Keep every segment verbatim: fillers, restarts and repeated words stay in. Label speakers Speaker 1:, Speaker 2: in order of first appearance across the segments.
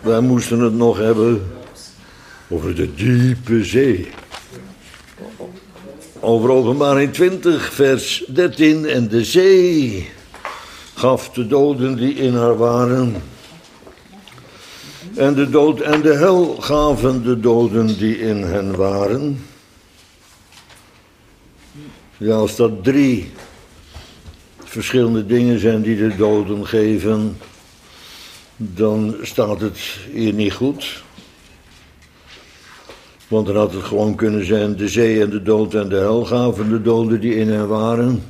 Speaker 1: wij moesten het nog hebben over de diepe zee. Over Openbaring twintig, vers dertien. En de zee gaf de doden die in haar waren. En de dood en de hel gaven de doden die in hen waren. Ja, als dat drie verschillende dingen zijn die de doden geven, dan staat het hier niet goed. Want dan had het gewoon kunnen zijn, de zee en de dood en de hel gaven de doden die in hen waren.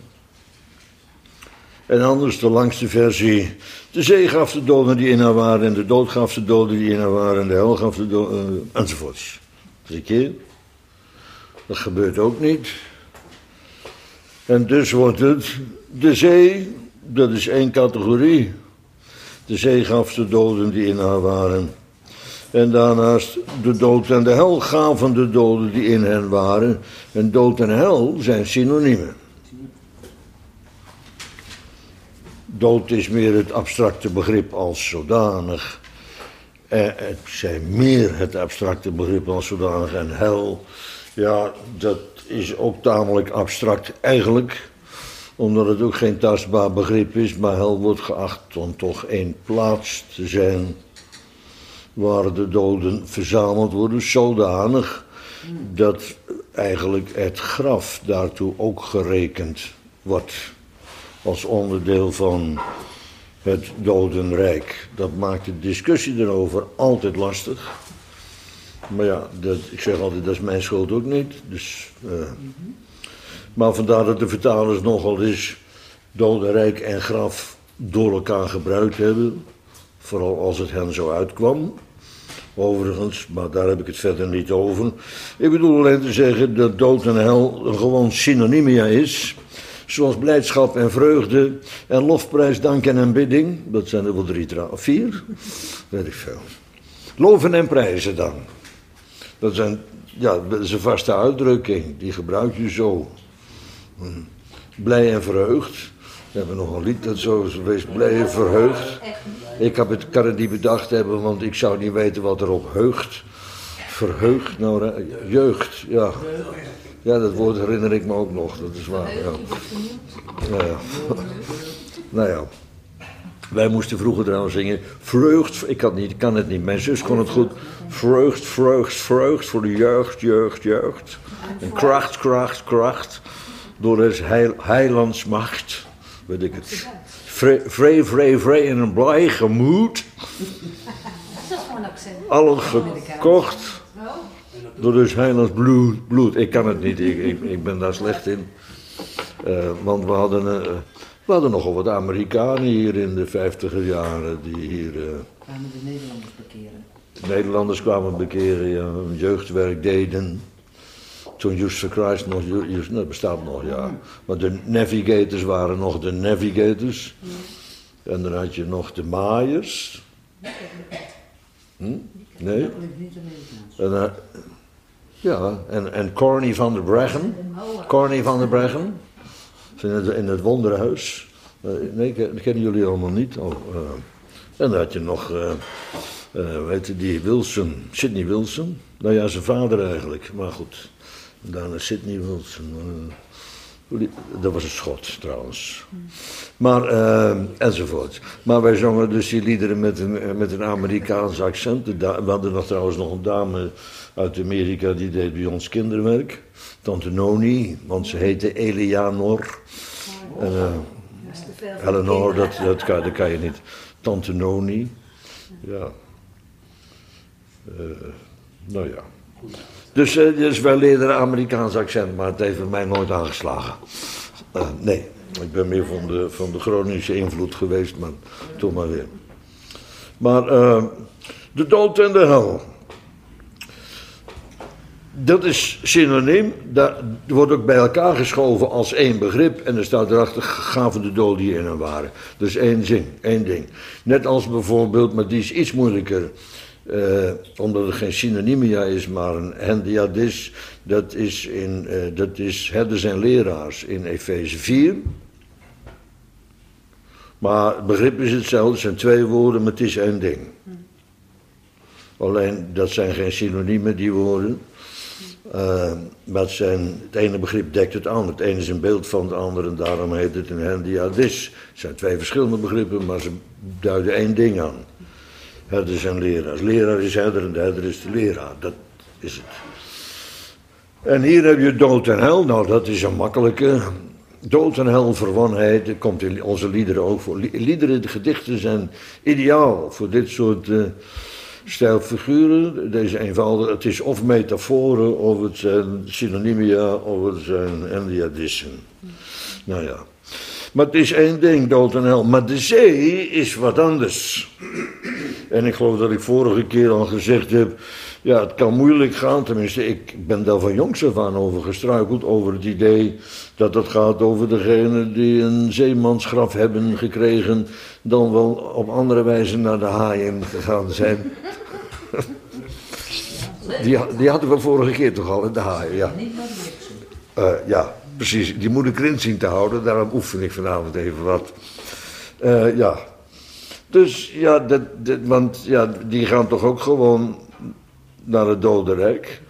Speaker 1: En anders de langste versie, de zee gaf de doden die in haar waren en de dood gaf de doden die in haar waren en de hel gaf de doden, uh, enzovoorts. Drie keer. Dat gebeurt ook niet. En dus wordt het, de zee, dat is één categorie. De zee gaf de doden die in haar waren. En daarnaast de dood en de hel gaven de doden die in hen waren. En dood en hel zijn synoniemen. Dood is meer het abstracte begrip als zodanig. En het zijn meer het abstracte begrip als zodanig. En hel, ja, dat is ook tamelijk abstract eigenlijk. Omdat het ook geen tastbaar begrip is. Maar hel wordt geacht om toch één plaats te zijn waar de doden verzameld worden, zodanig dat eigenlijk het graf daartoe ook gerekend wordt als onderdeel van het dodenrijk. Dat maakt de discussie erover altijd lastig. Maar ja, dat, ik zeg altijd, dat is mijn schuld ook niet. Dus, uh, maar vandaar dat de vertalers nogal eens dodenrijk en graf door elkaar gebruikt hebben. Vooral als het hen zo uitkwam. Overigens, maar daar heb ik het verder niet over. Ik bedoel alleen te zeggen dat dood en hel gewoon synonymia is. Zoals blijdschap en vreugde en lofprijs, dank en aanbidding. Dat zijn er wel drie trouwens, vier? Weet ik veel. Loven en prijzen dan. Dat zijn, ja, dat is een vaste uitdrukking. Die gebruik je zo. Blij en verheugd. We hebben nog een lied dat zo is geweest, blij en verheugd. Ik heb het, kan het niet bedacht hebben, want ik zou niet weten wat erop heugt. Verheugd, nou, jeugd, ja. Ja, dat woord herinner ik me ook nog, dat is waar, ja. Ja, ja. Nou ja. Wij moesten vroeger trouwens zingen, vreugd, ik kan, niet, ik kan het niet, mijn zus kon het goed. Vreugd, vreugd, vreugd, voor de jeugd, jeugd, jeugd. En kracht, kracht, kracht, door des heil, heilands macht. Weet ik het. Vrij, vrij, vrij in een blij gemoed. Allen gekocht. Door dus heilands bloed, bloed. Ik kan het niet, ik, ik, ik ben daar slecht in. Uh, want we hadden, uh, we hadden nogal wat Amerikanen hier in de vijftiger jaren. Die hier... Uh,
Speaker 2: kwamen de Nederlanders bekeren.
Speaker 1: De Nederlanders kwamen bekeren, ja. Jeugdwerk deden. Toen Just for Christ nog, just, dat bestaat nog, ja. Maar de navigators waren nog de navigators. En dan had je nog de maaiers. Hm? Nee? En, uh, ja, en, en Corny van der Breggen. Corny van der Breggen. In het, in het Wonderhuis. Uh, nee, dat kennen jullie allemaal niet. Oh, uh. En dan had je nog, uh, uh, weet je, die Wilson, Sidney Wilson. Nou ja, zijn vader eigenlijk, maar goed. Daarna Sidney Wilson. Uh, dat was een Schot trouwens. Maar, uh, enzovoort. Maar wij zongen dus die liederen met een, met een Amerikaans accent. We hadden nog trouwens nog een dame uit Amerika die deed bij ons kinderwerk. Tante Noni, want ze heette Eleanor. En, uh, Eleanor, dat, dat, kan, dat kan je niet. Tante Noni. Ja. Uh, nou ja. Dus, uh, dus wij leerden een Amerikaans accent, maar het heeft bij mij nooit aangeslagen. Uh, nee, ik ben meer van de, van de Groningse invloed geweest, maar toch maar weer. Maar uh, de dood en de hel. Dat is synoniem, dat wordt ook bij elkaar geschoven als één begrip. En er staat erachter, gaven de doden die in hen waren. Dus één zin, één ding. Net als bijvoorbeeld, maar die is iets moeilijker. Uh, omdat het geen synonymia is, maar een hendiadis. Dat is, in, uh, dat is herders en leraars in Efeze vier. Maar het begrip is hetzelfde, het zijn twee woorden, maar het is één ding. Alleen, dat zijn geen synoniemen, die woorden. Uh, maar het, zijn, het ene begrip dekt het ander. Het ene is een beeld van het andere en daarom heet het een hendiadis. Het zijn twee verschillende begrippen, maar ze duiden één ding aan. Herders en leraars. Leraar is herder en de herder is de leraar. Dat is het. En hier heb je dood en hel. Nou, dat is een makkelijke. Dood en hel, verwonheid, dat komt in onze liederen ook voor. Liederen, de gedichten zijn ideaal voor dit soort uh, stijlfiguren. Deze eenvoudige, het is of metaforen, of het zijn synonymia, of het zijn endiadissen. Nou ja. Maar het is één ding, dood en hel. Maar de zee is wat anders. En ik geloof dat ik vorige keer al gezegd heb, ja, het kan moeilijk gaan. Tenminste, ik ben daar van jongs af aan over gestruikeld, over het idee dat het gaat over degenen die een zeemansgraf hebben gekregen, dan wel op andere wijze naar de haaien gegaan zijn. Die, die hadden we vorige keer toch al, in de haaien, ja. Uh, ja, precies. Die moet ik erin zien te houden, daarom oefen ik vanavond even wat. Uh, ja. Dus ja, dat, dat, want ja, die gaan toch ook gewoon naar het dodenrijk.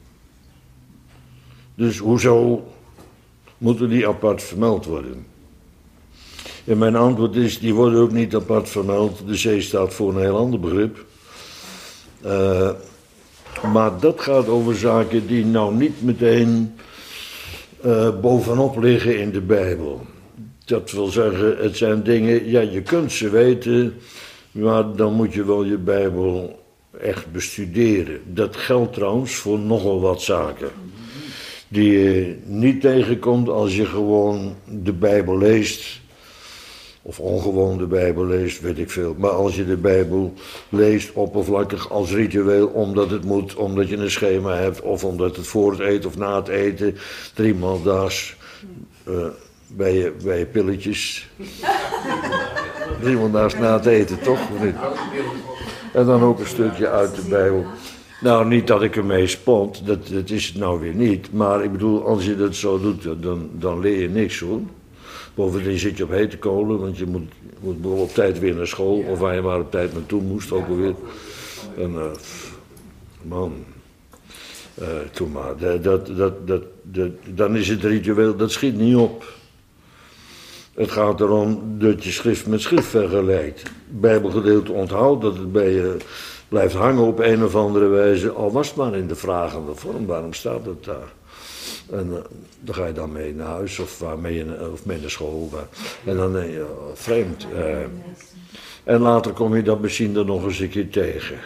Speaker 1: Dus hoezo moeten die apart vermeld worden? En mijn antwoord is, die worden ook niet apart vermeld. De zee staat voor een heel ander begrip. Uh, maar dat gaat over zaken die nou niet meteen uh, bovenop liggen in de Bijbel. Dat wil zeggen, het zijn dingen, ja, je kunt ze weten, maar dan moet je wel je Bijbel echt bestuderen. Dat geldt trouwens voor nogal wat zaken die je niet tegenkomt als je gewoon de Bijbel leest, of ongewoon de Bijbel leest, weet ik veel. Maar als je de Bijbel leest oppervlakkig als ritueel, omdat het moet, omdat je een schema hebt, of omdat het voor het eten of na het eten, driemaal daags, uh, bij je, bij je pilletjes. Driemaal daags na het eten, toch? Of niet? En dan ook een stukje uit de Bijbel. Nou, niet dat ik ermee spot, dat, dat is het nou weer niet. Maar ik bedoel, als je dat zo doet, dan, dan leer je niks hoor. Bovendien zit je op hete kolen, want je moet, moet op tijd weer naar school. Of waar je maar op tijd naartoe moest, ook alweer. En uh, man, uh, toen maar. Dat, dat, dat, dat, dat, dan is het ritueel, dat schiet niet op. Het gaat erom dat je schrift met schrift vergelijkt. Bijbelgedeelte onthoudt, dat het bij je blijft hangen op een of andere wijze. Al was het maar in de vragende vorm, waarom staat het daar? En uh, dan ga je dan mee naar huis of, uh, mee, in, of mee naar school. Uh, en dan denk je, uh, vreemd. Uh, en later kom je dat misschien er nog eens een keer tegen.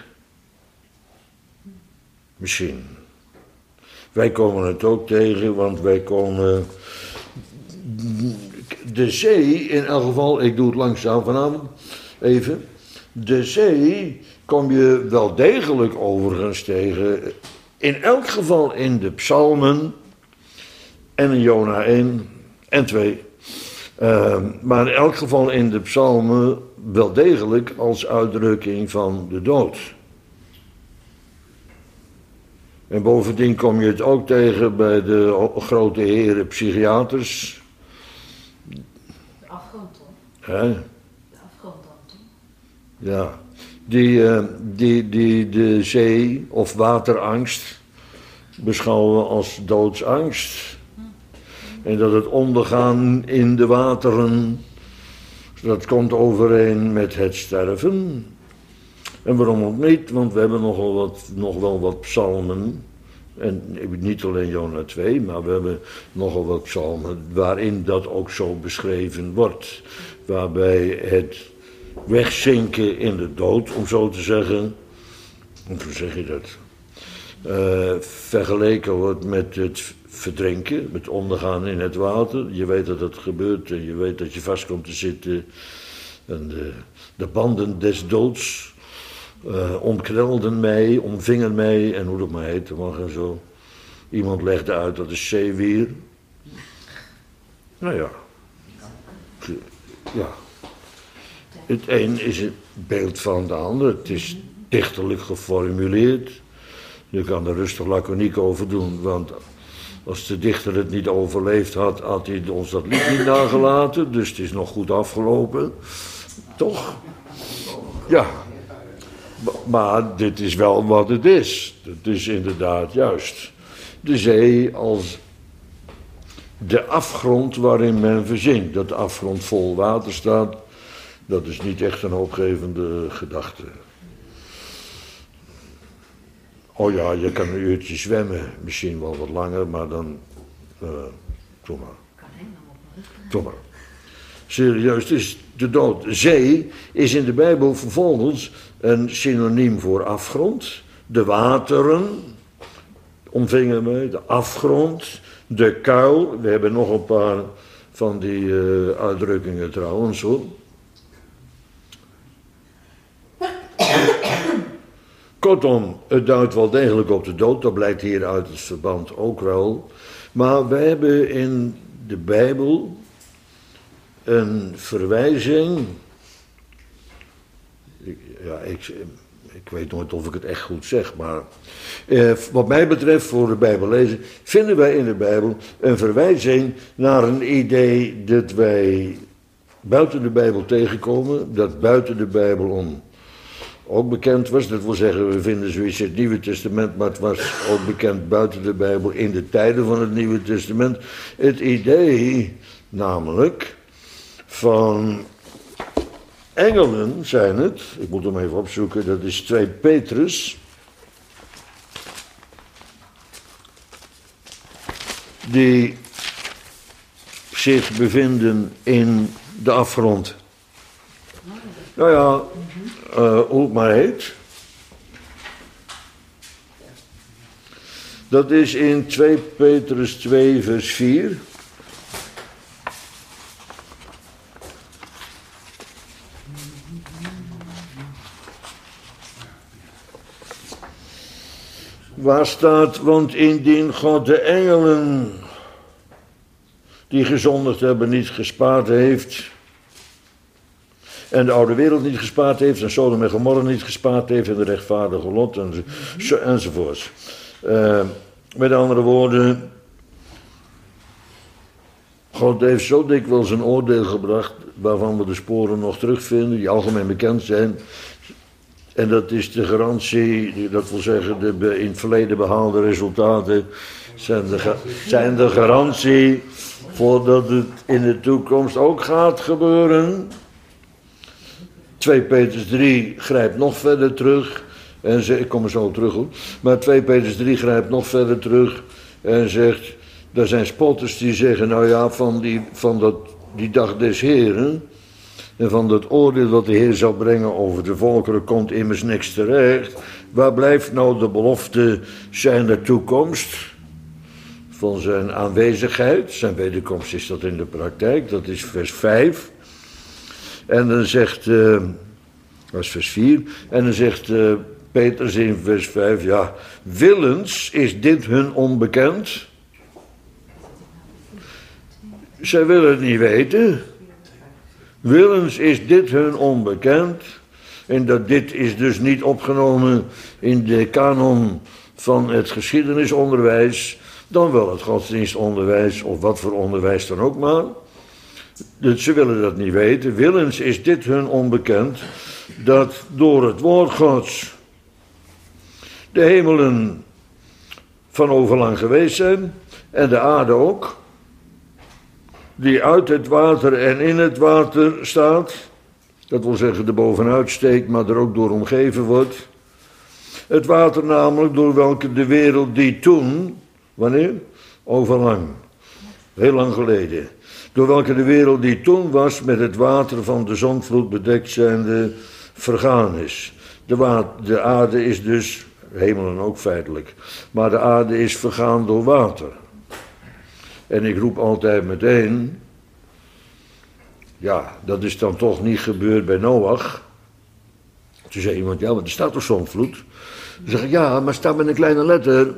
Speaker 1: Misschien. Wij komen het ook tegen, want wij komen... De zee, in elk geval, ik doe het langzaam vanavond, even. De zee kom je wel degelijk overigens tegen, in elk geval in de psalmen, en in Jona één en twee. Uh, maar in elk geval in de psalmen wel degelijk als uitdrukking van de dood. En bovendien kom je het ook tegen bij de grote heren psychiaters.
Speaker 3: De afgrond, toch?
Speaker 1: Hè?
Speaker 3: De afgrond dan, toch?
Speaker 1: Ja, die, uh, die, die de zee of waterangst beschouwen als doodsangst. En dat het ondergaan in de wateren, dat komt overeen met het sterven. En waarom ook niet, want we hebben nogal wat, nog wel wat psalmen. En niet alleen Jona twee, maar we hebben nogal wat psalmen waarin dat ook zo beschreven wordt. Waarbij het wegzinken in de dood, om zo te zeggen, hoe zeg je dat, uh, vergeleken wordt met het verdrinken, met ondergaan in het water. Je weet dat het gebeurt en je weet dat je vast komt te zitten. En de, de banden des doods uh, omknelden mij, omvingen mij en hoe dat maar heet, mag en zo. Iemand legde uit dat is zeewier. Nou ja. Ja. Het een is het beeld van de ander. Het is dichterlijk geformuleerd. Je kan er rustig laconiek over doen, want als de dichter het niet overleefd had, had hij ons dat lied niet nagelaten. Dus het is nog goed afgelopen. Toch? Ja. Maar dit is wel wat het is. Het is inderdaad juist. De zee als de afgrond waarin men verzinkt. Dat de afgrond vol water staat, dat is niet echt een hoopgevende gedachte. Oh ja, je kan een uurtje zwemmen, misschien wel wat langer, maar dan... Uh, doe maar.
Speaker 3: Kan helemaal op mijn rug.
Speaker 1: Doe maar. Serieus, het is de dood. Zee is in de Bijbel vervolgens een synoniem voor afgrond. De wateren omvingen wij, de afgrond, de kuil. We hebben nog een paar van die uh, uitdrukkingen trouwens hoor. Kortom, het duidt wel degelijk op de dood, dat blijkt hier uit het verband ook wel. Maar we hebben in de Bijbel een verwijzing. Ja, ik, ik weet nooit of ik het echt goed zeg, maar eh, wat mij betreft voor de Bijbel lezen, vinden wij in de Bijbel een verwijzing naar een idee dat wij buiten de Bijbel tegenkomen, dat buiten de Bijbel om ook bekend was. Dat wil zeggen, we vinden zoiets in het Nieuwe Testament, maar het was ook bekend buiten de Bijbel in de tijden van het Nieuwe Testament. Het idee, namelijk, van engelen zijn het, ik moet hem even opzoeken, dat is twee Petrus, die zich bevinden in de afgrond. Nou ja, uh, hoe het maar heet. Dat is in twee Petrus twee vers vier. Waar staat, want indien God de engelen die gezondigd hebben niet gespaard heeft, en de oude wereld niet gespaard heeft, en Sodom en Gomorra niet gespaard heeft, en de rechtvaardige Lot, enzo, enzovoorts. Uh, met andere woorden, God heeft zo dikwijls een oordeel gebracht, waarvan we de sporen nog terugvinden, die algemeen bekend zijn. En dat is de garantie, dat wil zeggen, de in het verleden behaalde resultaten, zijn de, zijn de garantie voordat het in de toekomst ook gaat gebeuren. twee Petrus drie grijpt nog verder terug. En ze, ik kom er zo terug op. Maar twee Petrus drie grijpt nog verder terug. En zegt, er zijn spotters die zeggen, nou ja, van die, van dat, die dag des Heren. En van dat oordeel dat de Heer zal brengen over de volkeren komt immers niks terecht. Waar blijft nou de belofte zijn toekomst? Van zijn aanwezigheid. Zijn wederkomst is dat in de praktijk. Dat is vers vijf. En dan zegt, uh, dat is vers vier, en dan zegt uh, Petrus in vers vijf, ja, willens is dit hun onbekend. Zij willen het niet weten. Willens is dit hun onbekend. En dat dit is dus niet opgenomen in de kanon van het geschiedenisonderwijs, dan wel het godsdienstonderwijs, of wat voor onderwijs dan ook maar. Dus ze willen dat niet weten. Willens is dit hun onbekend, dat door het woord Gods de hemelen van overlang geweest zijn, en de aarde ook, die uit het water en in het water staat, dat wil zeggen er bovenuit steekt, maar er ook door omgeven wordt. Het water namelijk, door welke de wereld die toen, wanneer? Overlang, heel lang geleden, door welke de wereld die toen was met het water van de zondvloed bedekt zijnde vergaan is. De, wa- de aarde is dus, hemelen ook feitelijk, maar de aarde is vergaan door water. En ik roep altijd meteen, ja, dat is dan toch niet gebeurd bij Noach. Toen zei iemand, ja, maar er staat toch zondvloed? Dan zeg ik, ja, maar staat met een kleine letter.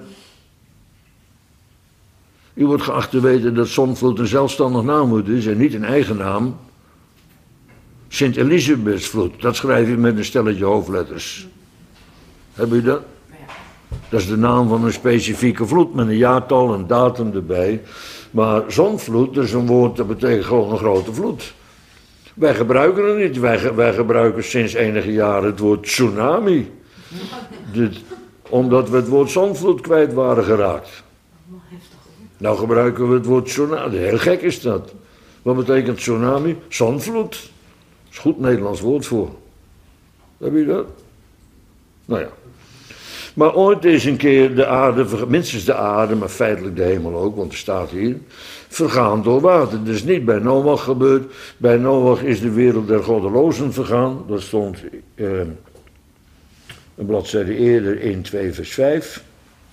Speaker 1: U wordt geacht te weten dat zondvloed een zelfstandig naamwoord is en niet een eigen naam. Sint Elisabethsvloed, dat schrijf je met een stelletje hoofdletters. Heb u dat? Dat is de naam van een specifieke vloed met een jaartal en datum erbij. Maar zondvloed, dat is een woord dat betekent gewoon een grote vloed. Wij gebruiken het niet. Wij, wij gebruiken sinds enige jaren het woord tsunami. Dit, omdat we het woord zondvloed kwijt waren geraakt. Nou gebruiken we het woord tsunami. Heel gek is dat. Wat betekent tsunami? Zondvloed. Dat is goed Nederlands woord voor. Heb je dat? Nou ja. Maar ooit is een keer de aarde, minstens de aarde, maar feitelijk de hemel ook, want er staat hier, vergaan door water. Dat is niet bij Noach gebeurd. Bij Noach is de wereld der goddelozen vergaan. Dat stond eh, een bladzijde eerder in twee vers vijf.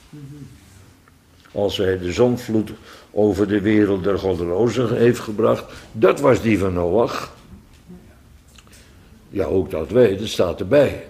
Speaker 1: Als hij de zondvloed over de wereld der goddelozen heeft gebracht. Dat was die van Noach. Ja, ook dat weet, het staat erbij.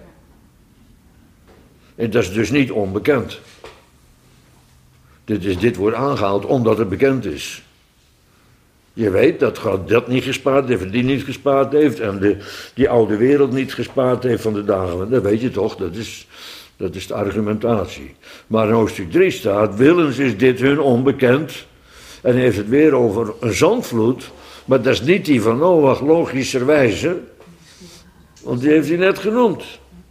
Speaker 1: En dat is dus niet onbekend. Dit, is, dit wordt aangehaald omdat het bekend is. Je weet dat God dat niet gespaard heeft en die niet gespaard heeft en de, die oude wereld niet gespaard heeft van de dagen. Dat weet je toch, dat is, dat is de argumentatie. Maar in hoofdstuk drie staat, willens is dit hun onbekend. En hij heeft het weer over een zondvloed, maar dat is niet die van Noach, logischerwijze. Want die heeft hij net genoemd.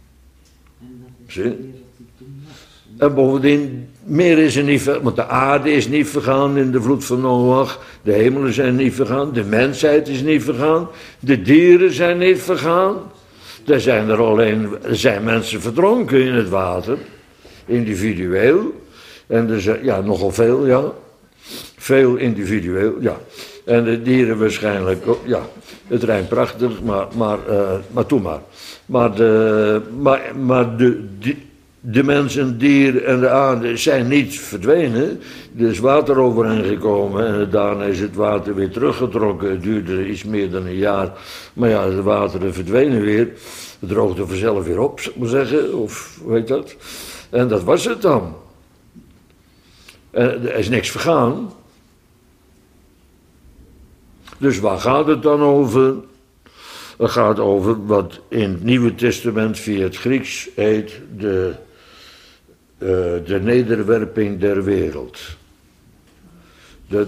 Speaker 1: Zie? En bovendien, meer is er niet vergaan, want de aarde is niet vergaan in de vloed van Noach, de hemelen zijn niet vergaan, de mensheid is niet vergaan, de dieren zijn niet vergaan. Er zijn er alleen, er zijn mensen verdronken in het water, individueel. En er zijn, ja, nogal veel, ja. Veel individueel, ja. En de dieren waarschijnlijk ook, ja. Het rijmt prachtig, maar, maar, uh, maar toe maar. Maar de, maar, maar de, de, de mensen, dieren en de aarde zijn niet verdwenen. Er is water overheen gekomen en daarna is het water weer teruggetrokken. Het duurde iets meer dan een jaar. Maar ja, de wateren verdwenen weer. Het droogde vanzelf weer op, zou ik maar zeggen. Of hoe heet dat? En dat was het dan. En er is niks vergaan. Dus waar gaat het dan over? Het gaat over wat in het Nieuwe Testament via het Grieks heet de, uh, de nederwerping der wereld. Dat,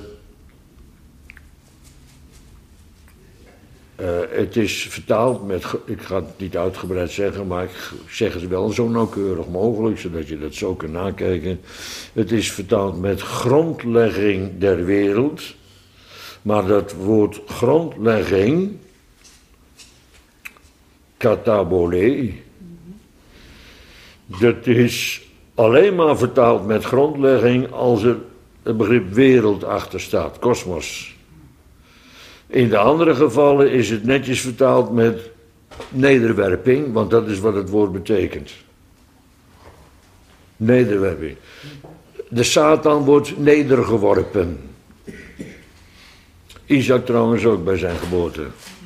Speaker 1: uh, het is vertaald met, ik ga het niet uitgebreid zeggen, maar ik zeg het wel zo nauwkeurig mogelijk, zodat je dat zo kunt nakijken. Het is vertaald met grondlegging der wereld. Maar dat woord grondlegging, katabole, dat is alleen maar vertaald met grondlegging als er het begrip wereld achter staat, kosmos. In de andere gevallen is het netjes vertaald met nederwerping, want dat is wat het woord betekent. Nederwerping. De Satan wordt nedergeworpen. Isaac trouwens ook bij zijn geboorte.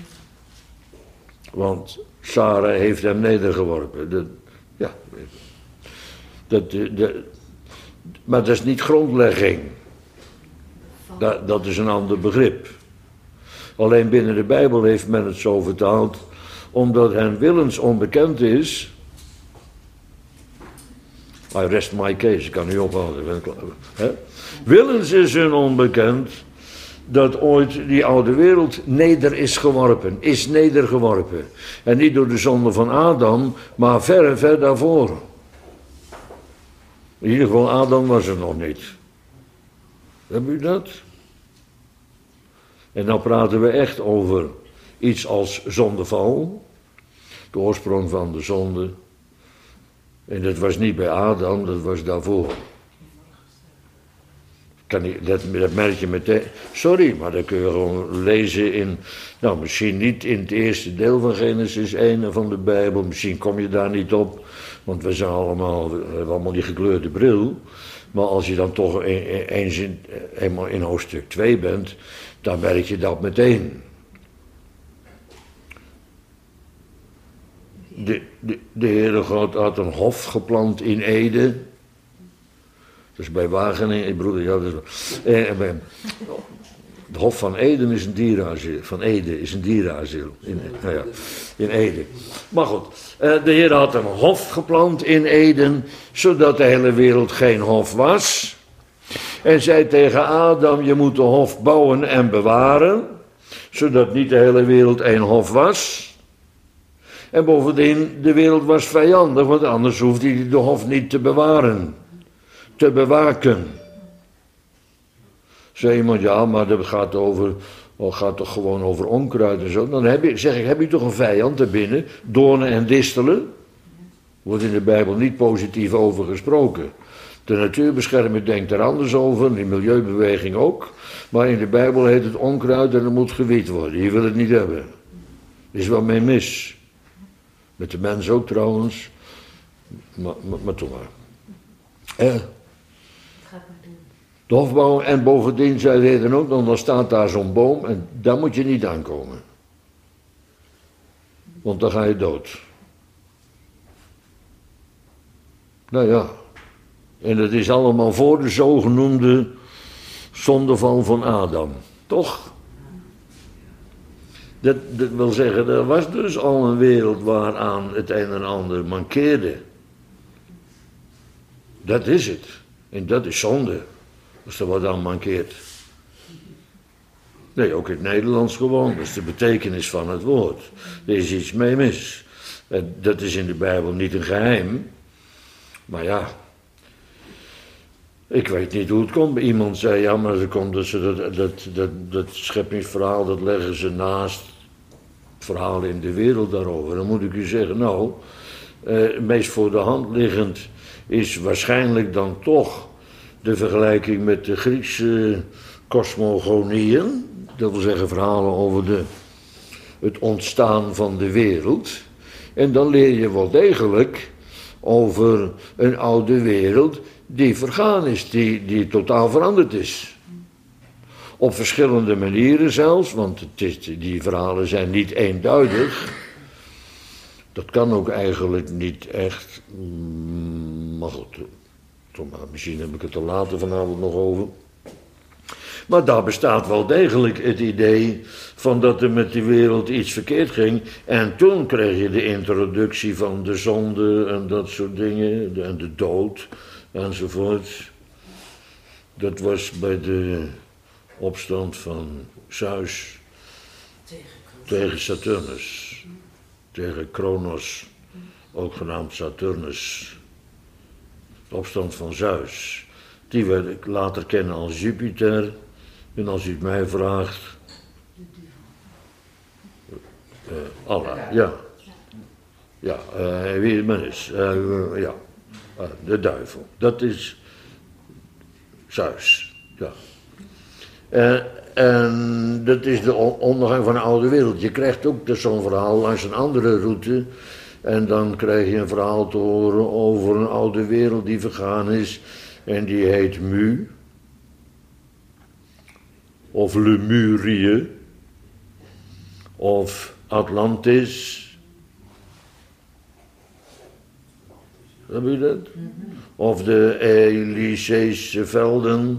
Speaker 1: Want Sarah heeft hem nedergeworpen. Dat, ja. Dat, dat, maar dat is niet grondlegging. Dat, dat is een ander begrip. Alleen binnen de Bijbel heeft men het zo vertaald. Omdat hen willens onbekend is. I rest my case, ik kan nu ophouden. Hè? Willens is hun onbekend. Dat ooit die oude wereld neder is geworpen, is nedergeworpen. En niet door de zonde van Adam, maar ver en ver daarvoor. In ieder geval, Adam was er nog niet. Heb u dat? En dan praten we echt over iets als zondeval. De oorsprong van de zonde. En dat was niet bij Adam, dat was daarvoor. Kan ik, dat, dat merk je meteen. Sorry, maar dat kun je gewoon lezen in. Nou, misschien niet in het eerste deel van Genesis één van de Bijbel. Misschien kom je daar niet op. Want we zijn allemaal, we hebben allemaal die gekleurde bril. Maar als je dan toch eens in, eenmaal in hoofdstuk twee bent. Dan merk je dat meteen. De, de, de Heere God had een hof geplant in Ede. Dus bij Wageningen, broeder, ja, dat is, eh, bij, het Hof van Eden is een dierenasiel. Van Ede is een dierenasiel. In, nou ja, in Ede. Maar goed, eh, de Heer had een hof geplant in Eden, zodat de hele wereld geen hof was. En zei tegen Adam, je moet de hof bouwen en bewaren. Zodat niet de hele wereld één hof was. En bovendien, de wereld was vijandig, want anders hoefde hij de hof niet te bewaren. Te bewaken. Zei iemand, ja, maar dat gaat, over, dat gaat toch gewoon over onkruid en zo. Dan heb je, zeg ik, heb je toch een vijand daarbinnen? Doornen en distelen? Wordt in de Bijbel niet positief over gesproken. De natuurbeschermer denkt er anders over, die milieubeweging ook. Maar in de Bijbel heet het onkruid en dat moet gewiet worden. Je wil het niet hebben. Er is wat mee mis. Met de mens ook trouwens. Maar, maar, maar toch maar. Eh,
Speaker 3: Het gaat maar doen.
Speaker 1: de hofbouw en bovendien zei hij dan ook, dan staat daar zo'n boom en daar moet je niet aankomen. Want dan ga je dood. Nou ja. En dat is allemaal voor de zogenoemde zondeval van Adam. Toch? Dat, dat wil zeggen, er was dus al een wereld waaraan het een en ander mankeerde. Dat is het. En dat is zonde. Als er wat aan mankeert. Nee, ook in het Nederlands gewoon. Dat is de betekenis van het woord. Er is iets mee mis. En dat is in de Bijbel niet een geheim. Maar ja. Ik weet niet hoe het komt. Iemand zei, ja, maar ze komt dat, ze dat, dat, dat, dat scheppingsverhaal, dat leggen ze naast het verhaal in de wereld daarover. Dan moet ik u zeggen, nou, eh, meest voor de hand liggend is waarschijnlijk dan toch de vergelijking met de Griekse kosmogonieën. Dat wil zeggen verhalen over de, het ontstaan van de wereld. En dan leer je wel degelijk over een oude wereld die vergaan is, die, die totaal veranderd is. Op verschillende manieren zelfs, want het is, die verhalen zijn niet eenduidig. Dat kan ook eigenlijk niet echt. Maar goed, toch maar, misschien heb ik het er later vanavond nog over. Maar daar bestaat wel degelijk het idee van dat er met die wereld iets verkeerd ging. En toen kreeg je de introductie van de zonde en dat soort dingen, en de dood enzovoort. Dat was bij de opstand van Zeus tegen Saturnus, tegen Kronos, ook genaamd Saturnus. De opstand van Zeus. Die we later kennen als Jupiter. En als u het mij vraagt. Uh, Allah, ja. Ja, uh, wie het maar is. Uh, uh, ja, uh, de duivel. Dat is Zeus. Ja. Uh, en dat is de ondergang van de oude wereld. Je krijgt ook dus zo'n verhaal langs een andere route. En dan krijg je een verhaal te horen over een oude wereld die vergaan is. En die heet Mu. Of Lemurie. Of Atlantis. Heb je dat? Of de Elyseese velden.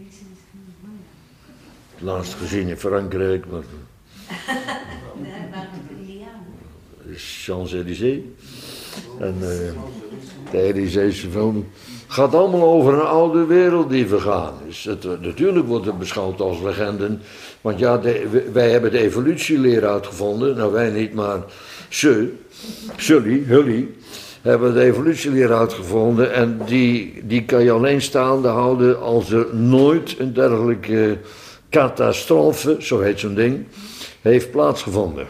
Speaker 1: Laatst gezien in Frankrijk. Maar...
Speaker 3: Nee, waren het Indianen?
Speaker 1: Champs-Élysées. En uh, de Elyseese velden. Het gaat allemaal over een oude wereld die vergaan is. Het, natuurlijk wordt het beschouwd als legenden. Want ja, de, wij hebben de evolutieleer uitgevonden. Nou, wij niet, maar ze, Sully, Hully, hebben de evolutieleer uitgevonden. En die, die kan je alleen staande houden als er nooit een dergelijke catastrofe, zo heet zo'n ding, heeft plaatsgevonden.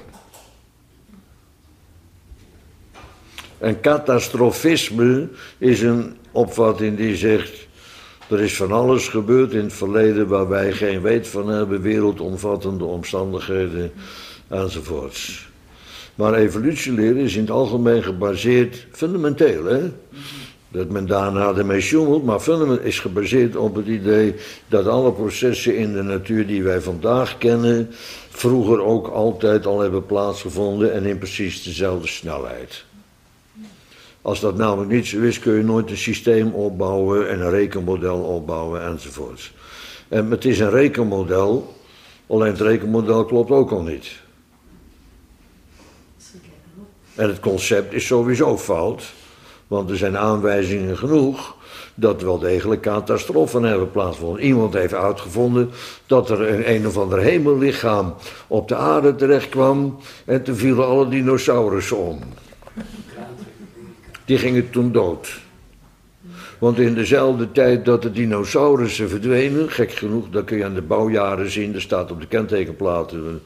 Speaker 1: En catastrofisme is een opvatting die zegt, er is van alles gebeurd in het verleden waar wij geen weet van hebben, wereldomvattende omstandigheden enzovoorts. Maar evolutieleer is in het algemeen gebaseerd, fundamenteel hè, dat men daarna ermee sjoemelt, maar fundamenteel is gebaseerd op het idee dat alle processen in de natuur die wij vandaag kennen, vroeger ook altijd al hebben plaatsgevonden en in precies dezelfde snelheid. Als dat namelijk niet zo is, kun je nooit een systeem opbouwen en een rekenmodel opbouwen enzovoort. En het is een rekenmodel, alleen het rekenmodel klopt ook al niet. En het concept is sowieso fout, Want er zijn aanwijzingen genoeg dat wel degelijk catastrofen hebben plaatsgevonden. Iemand heeft uitgevonden dat er een een of ander hemellichaam op de aarde terecht kwam en toen vielen alle dinosaurussen om. Die gingen toen dood. Want in dezelfde tijd dat de dinosaurussen verdwenen, gek genoeg, dat kun je aan de bouwjaren zien, er staat op de kentekenplaten,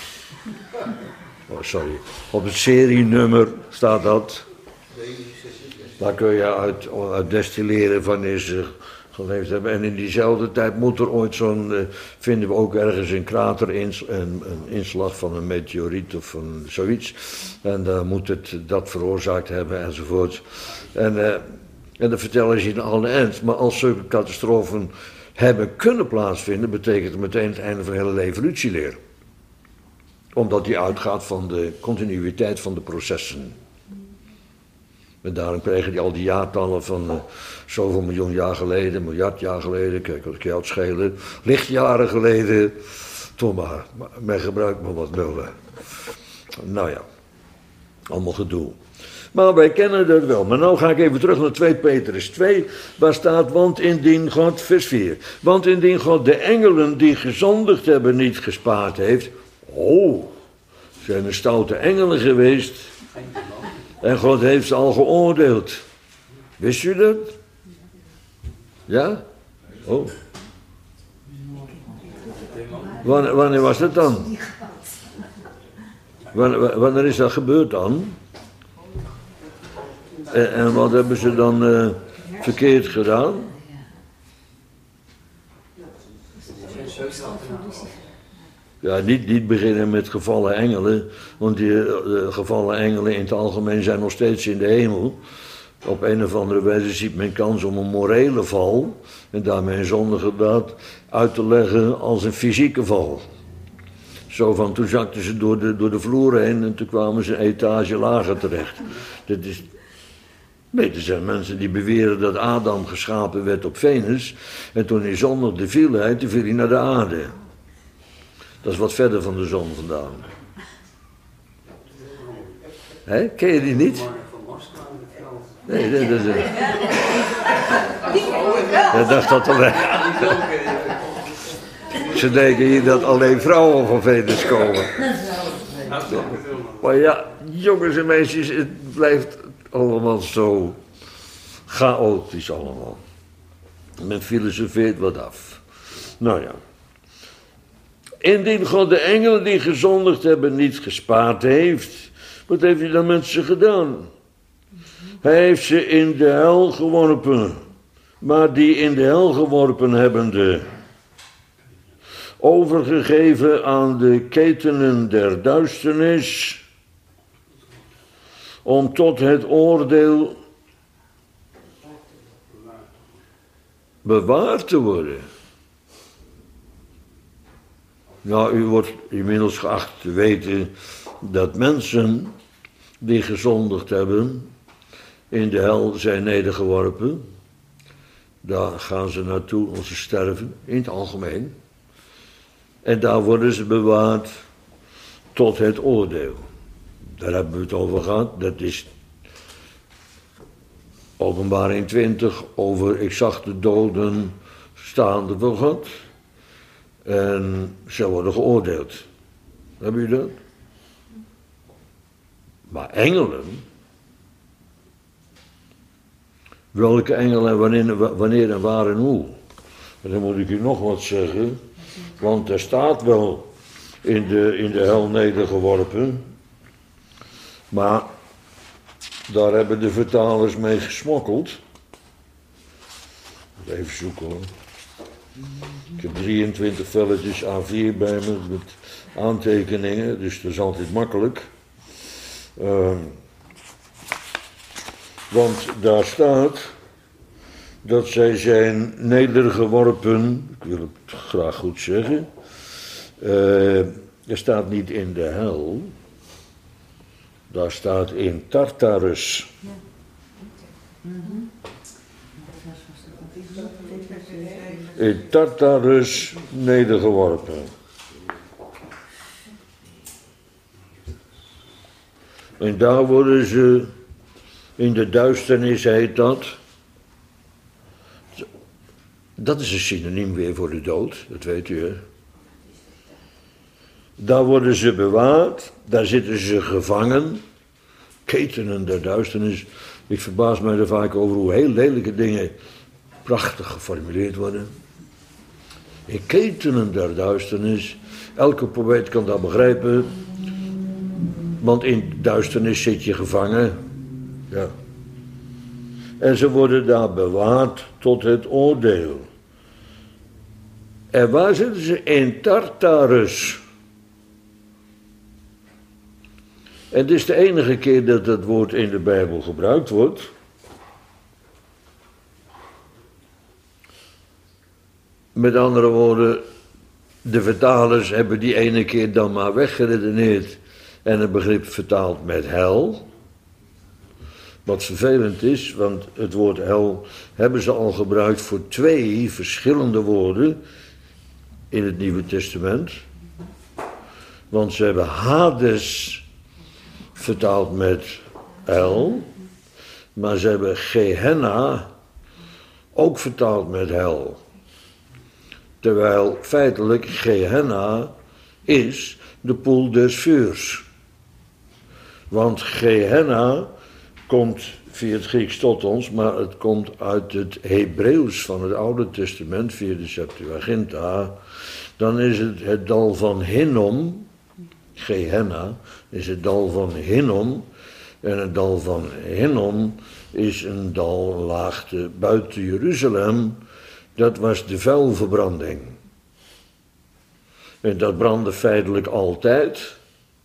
Speaker 1: oh sorry, op het serienummer staat dat. Daar kun je uit, uit destilleren wanneer ze geleefd hebben. En in diezelfde tijd moet er ooit zo'n, uh, vinden we ook ergens een krater, in, een, een inslag van een meteoriet of van zoiets. En dan uh, moet het dat veroorzaakt hebben enzovoort. En, uh, en dat vertellen ze in alle eind. Maar als zulke catastrofen hebben kunnen plaatsvinden, betekent het meteen het einde van de hele evolutieleer. Omdat die uitgaat van de continuïteit van de processen. En daarom kregen die al die jaartallen van uh, zoveel miljoen jaar geleden, miljard jaar geleden, kijk wat kan het schelen, lichtjaren geleden, toch maar, men gebruikt maar wat nullen. Nou ja, allemaal gedoe. Maar wij kennen dat wel. Maar nou ga ik even terug naar twee Petrus twee, waar staat, want indien God, vers vier, want indien God de engelen die gezondigd hebben niet gespaard heeft, oh, zijn er stoute engelen geweest. En God heeft ze al geoordeeld. Wist u dat? Ja? Oh. Wanneer, wanneer was dat dan? Wanneer, wanneer is dat gebeurd dan? En, en wat hebben ze dan uh, verkeerd gedaan? Ja, niet, niet beginnen met gevallen engelen, want die uh, gevallen engelen in het algemeen zijn nog steeds in de hemel. Op een of andere wijze ziet men kans om een morele val, en daarmee een zondige daad, uit te leggen als een fysieke val. Zo van, toen zakten ze door de, door de vloer heen en toen kwamen ze een etage lager terecht. Dat is... Nee, er zijn mensen die beweren dat Adam geschapen werd op Venus, en toen hij zondigde viel hij, toen viel hij naar de aarde. Dat is wat verder van de zon vandaan. Hé, ken je die niet? Nee, dat is het. Ik dacht dat alleen. Ze denken hier dat alleen vrouwen van Venus komen. Maar ja, jongens en meisjes, het blijft allemaal zo chaotisch allemaal. Men filosofeert wat af. Nou ja. Indien God de engelen die gezondigd hebben niet gespaard heeft, wat heeft hij dan met ze gedaan? Hij heeft ze in de hel geworpen, maar die in de hel geworpen hebbende, overgegeven aan de ketenen der duisternis, om tot het oordeel bewaard te worden. Nou, u wordt inmiddels geacht te weten dat mensen die gezondigd hebben, in de hel zijn nedergeworpen. Daar gaan ze naartoe als ze sterven, in het algemeen. En daar worden ze bewaard tot het oordeel. Daar hebben we het over gehad. Dat is Openbaring twintig over ik zag de doden staande voor God. En ze worden geoordeeld. Hebben jullie dat? Maar engelen. Welke engelen en wanneer, wanneer en waar en hoe? En dan moet ik u nog wat zeggen. Want er staat wel in de, in de hel nedergeworpen. Maar daar hebben de vertalers mee gesmokkeld. Even zoeken hoor. Ik heb drieëntwintig velletjes A vier bij me met aantekeningen, dus dat is altijd makkelijk. Uh, want daar staat dat zij zijn nedergeworpen, ik wil het graag goed zeggen, uh, er staat niet in de hel, daar staat in Tartarus. Ja. Mm-hmm. In Tartarus nedergeworpen. En daar worden ze In de duisternis heet dat. Dat is een synoniem weer voor de dood, dat weet u, hè. Daar worden ze bewaard, daar zitten ze gevangen. Ketenen der duisternis. Ik verbaas mij er vaak over hoe heel lelijke dingen prachtig geformuleerd worden. In ketenen der duisternis. Elke poëet kan dat begrijpen. Want in duisternis zit je gevangen. Ja. En ze worden daar bewaard tot het oordeel. En waar zitten ze? In Tartarus. En het is de enige keer dat dat woord in de Bijbel gebruikt wordt. Met andere woorden, de vertalers hebben die ene keer dan maar weggeredeneerd en het begrip vertaald met hel. Wat vervelend is, want het woord hel hebben ze al gebruikt voor twee verschillende woorden in het Nieuwe Testament. Want ze hebben Hades vertaald met hel, maar ze hebben Gehenna ook vertaald met hel. Terwijl feitelijk Gehenna is de poel des vuurs. Want Gehenna komt via het Grieks tot ons, maar het komt uit het Hebreeuws van het Oude Testament, via de Septuaginta. Dan is het het dal van Hinnom, Gehenna, is het dal van Hinnom. En het dal van Hinnom is een dal laagte buiten Jeruzalem. Dat was de vuilverbranding. En dat brandde feitelijk altijd.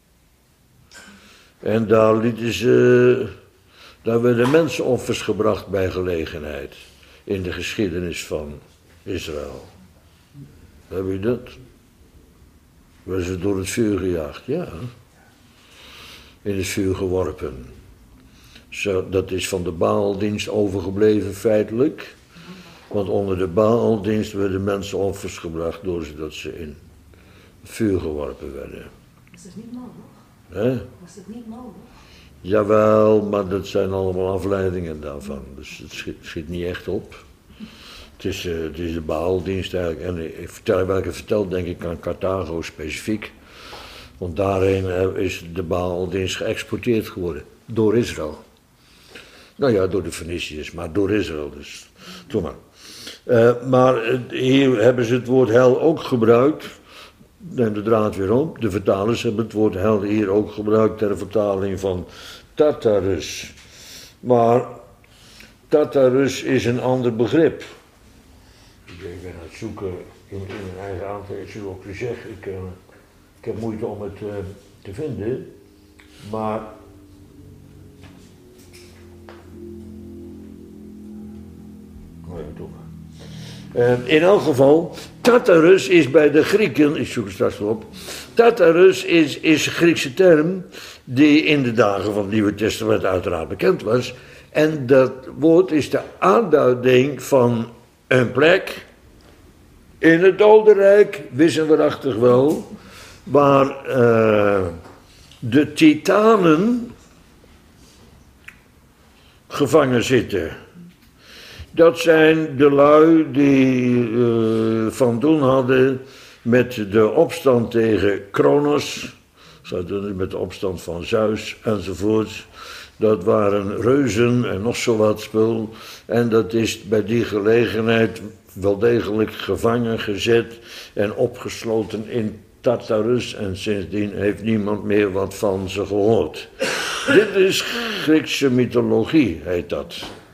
Speaker 1: En daar lieten ze, daar werden mensenoffers gebracht bij gelegenheid. In de geschiedenis van Israël. Heb je dat? Werden ze door het vuur gejaagd? Ja. In het vuur geworpen. Zo, dat is van de Baaldienst overgebleven feitelijk. Want onder de Baaldienst werden mensenoffers gebracht door ze dat ze in het vuur geworpen werden.
Speaker 3: Is dat niet mogelijk?
Speaker 1: Hè?
Speaker 3: Was dat niet mogelijk?
Speaker 1: Jawel, maar dat zijn allemaal afleidingen daarvan. Dus het schiet, schiet niet echt op. Het is, uh, het is de Baaldienst eigenlijk. En ik vertel, welke vertel denk ik aan Carthago specifiek. Want daarheen uh, is de Baaldienst geëxporteerd geworden. Door Israël. Nou ja, door de Feniciërs, maar door Israël dus. Toen maar. Uh, maar uh, hier hebben ze het woord hel ook gebruikt. Neem de draad weer op. De vertalers hebben het woord hel hier ook gebruikt ter vertaling van Tartarus. Maar Tartarus is een ander begrip. Ik ben aan het zoeken in, in mijn eigen aantekeningen, zoals ik zeg. Ik, uh, ik heb moeite om het uh, te vinden. Maar Uh, in elk geval, Tartarus is bij de Grieken, ik zoek het straks wel op, Tartarus is, is een Griekse term die in de dagen van het Nieuwe Testament uiteraard bekend was. En dat woord is de aanduiding van een plek in het dodenrijk, wisten we achtig wel, waar uh, de titanen gevangen zitten. Dat zijn de lui die uh, van doen hadden met de opstand tegen Kronos, met de opstand van Zeus enzovoort. Dat waren reuzen en nog zo wat spul. En dat is bij die gelegenheid wel degelijk gevangen gezet en opgesloten in Tartarus. En sindsdien heeft niemand meer wat van ze gehoord. Dit is Griekse mythologie, heet dat.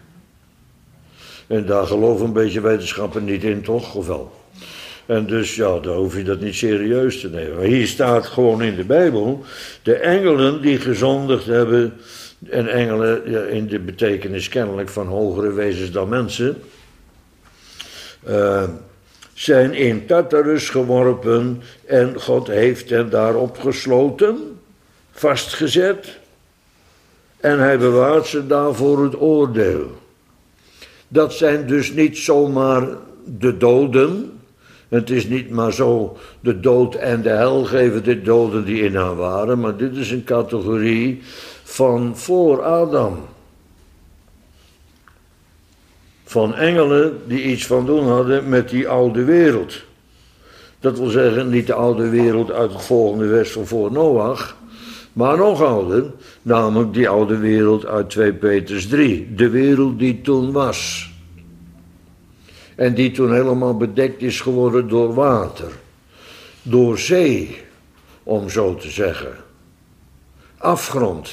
Speaker 1: En daar geloven een beetje wetenschappen niet in, toch? Of wel? En dus ja, dan hoef je dat niet serieus te nemen. Maar hier staat gewoon in de Bijbel, de engelen die gezondigd hebben, en engelen ja, in de betekenis kennelijk van hogere wezens dan mensen, uh, zijn in Tartarus geworpen en God heeft hen daarop gesloten, vastgezet, en hij bewaart ze daar voor het oordeel. Dat zijn dus niet zomaar de doden. Het is niet maar zo de dood en de hel geven de doden die in haar waren. Maar dit is een categorie van voor Adam. van engelen die iets van doen hadden met die oude wereld. Dat wil zeggen, niet de oude wereld uit het volgende vers van voor Noach, maar nog ouder, namelijk die oude wereld uit twee Petrus drie. De wereld die toen was. En die toen helemaal bedekt is geworden door water. Door zee, om zo te zeggen. Afgrond.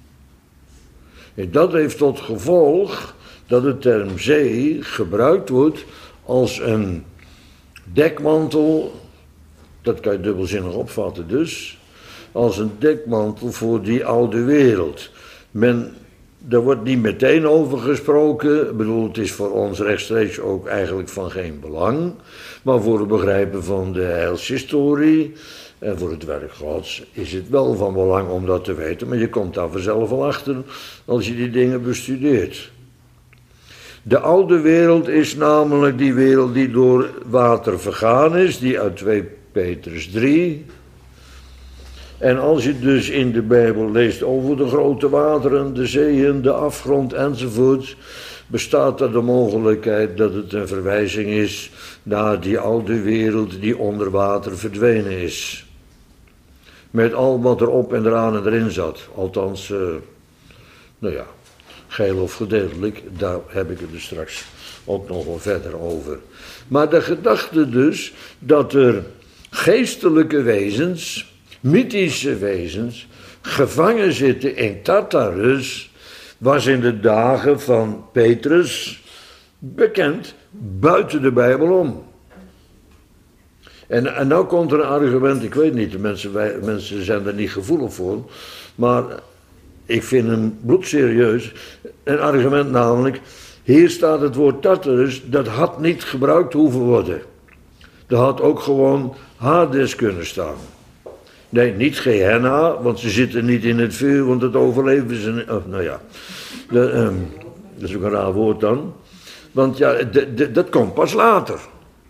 Speaker 1: En dat heeft tot gevolg dat de term zee gebruikt wordt als een dekmantel, dat kan je dubbelzinnig opvatten dus, als een dekmantel voor die oude wereld. Men, daar wordt niet meteen over gesproken, ik bedoel, het is voor ons rechtstreeks ook eigenlijk van geen belang, maar voor het begrijpen van de heilshistorie en voor het werk Gods is het wel van belang om dat te weten, maar je komt daar vanzelf al achter als je die dingen bestudeert. De oude wereld is namelijk die wereld die door water vergaan is, die uit twee Petrus drie. En als je dus in de Bijbel leest over de grote wateren, de zeeën, de afgrond enzovoort, bestaat er de mogelijkheid dat het een verwijzing is naar die oude wereld die onder water verdwenen is. Met al wat er op en eraan en erin zat. Althans, uh, nou ja, geheel of gedeeltelijk, daar heb ik het er straks ook nog wel verder over. Maar de gedachte dus dat er geestelijke wezens, mythische wezens, gevangen zitten in Tartarus, was in de dagen van Petrus bekend buiten de Bijbel om. En, en nou komt er een argument, ik weet niet, de mensen, wij, mensen zijn er niet gevoelig voor, maar ik vind hem bloedserieus. Een argument namelijk, hier staat het woord Tartarus, dat had niet gebruikt hoeven worden. Er had ook gewoon Hades kunnen staan. Nee, niet Gehenna, want ze zitten niet in het vuur, want dat overleven ze. Oh, nou ja, de, um, dat is ook een raar woord dan. Want ja, de, de, dat komt pas later.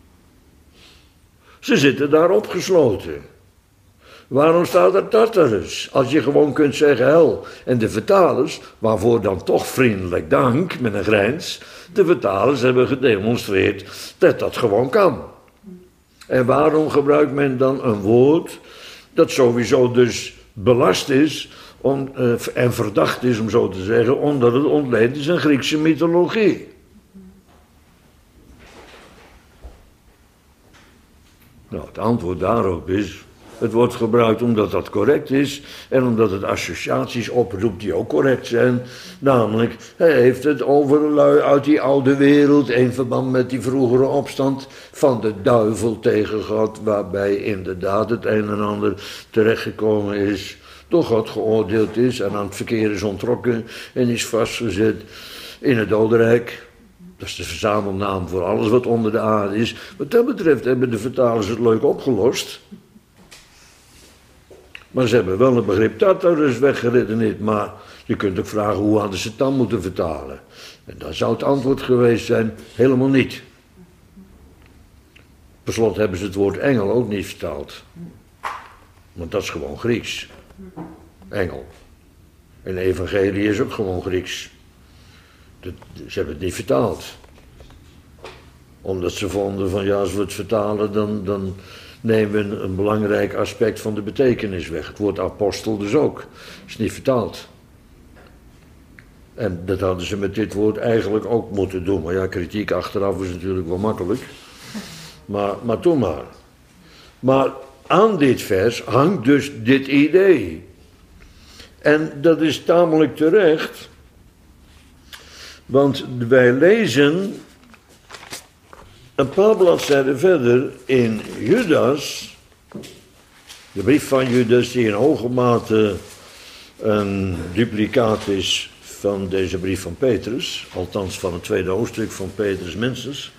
Speaker 1: Ze zitten daar opgesloten. Waarom staat er Tartarus? Als je gewoon kunt zeggen hel. En de vertalers, waarvoor dan toch vriendelijk dank, met een grijns, de vertalers hebben gedemonstreerd dat dat gewoon kan. En waarom gebruikt men dan een woord dat sowieso dus belast is om, uh, en verdacht is, om zo te zeggen, omdat het ontleend is aan Griekse mythologie? Nou, het antwoord daarop is, het wordt gebruikt omdat dat correct is en omdat het associaties oproept die ook correct zijn. Namelijk, hij heeft het over lui uit die oude wereld in verband met die vroegere opstand van de duivel tegen God, waarbij inderdaad het een en ander terechtgekomen is, door God geoordeeld is en aan het verkeer is ontrokken en is vastgezet in het dodenrijk. Dat is de verzamelnaam voor alles wat onder de aarde is. Wat dat betreft hebben de vertalers het leuk opgelost. Maar ze hebben wel een begrip Tartarus weggeredeneerd. Maar je kunt ook vragen, hoe hadden ze het dan moeten vertalen? En dan zou het antwoord geweest zijn, helemaal niet. Per slot hebben ze het woord engel ook niet vertaald. Want dat is gewoon Grieks. Engel. En evangelie is ook gewoon Grieks. Dat, ze hebben het niet vertaald. Omdat ze vonden van, ja, als we het vertalen, dan, dan nemen we een, een belangrijk aspect van de betekenis weg. Het woord apostel dus ook. Is niet vertaald. En dat hadden ze met dit woord eigenlijk ook moeten doen. Maar ja, kritiek achteraf is natuurlijk wel makkelijk. Maar, maar toen maar. Maar aan dit vers hangt dus dit idee. En dat is tamelijk terecht. Want wij lezen een paar bladzijden verder in Judas, de brief van Judas, die in hoge mate een duplicaat is van deze brief van Petrus, althans van het tweede hoofdstuk van Petrus minstens,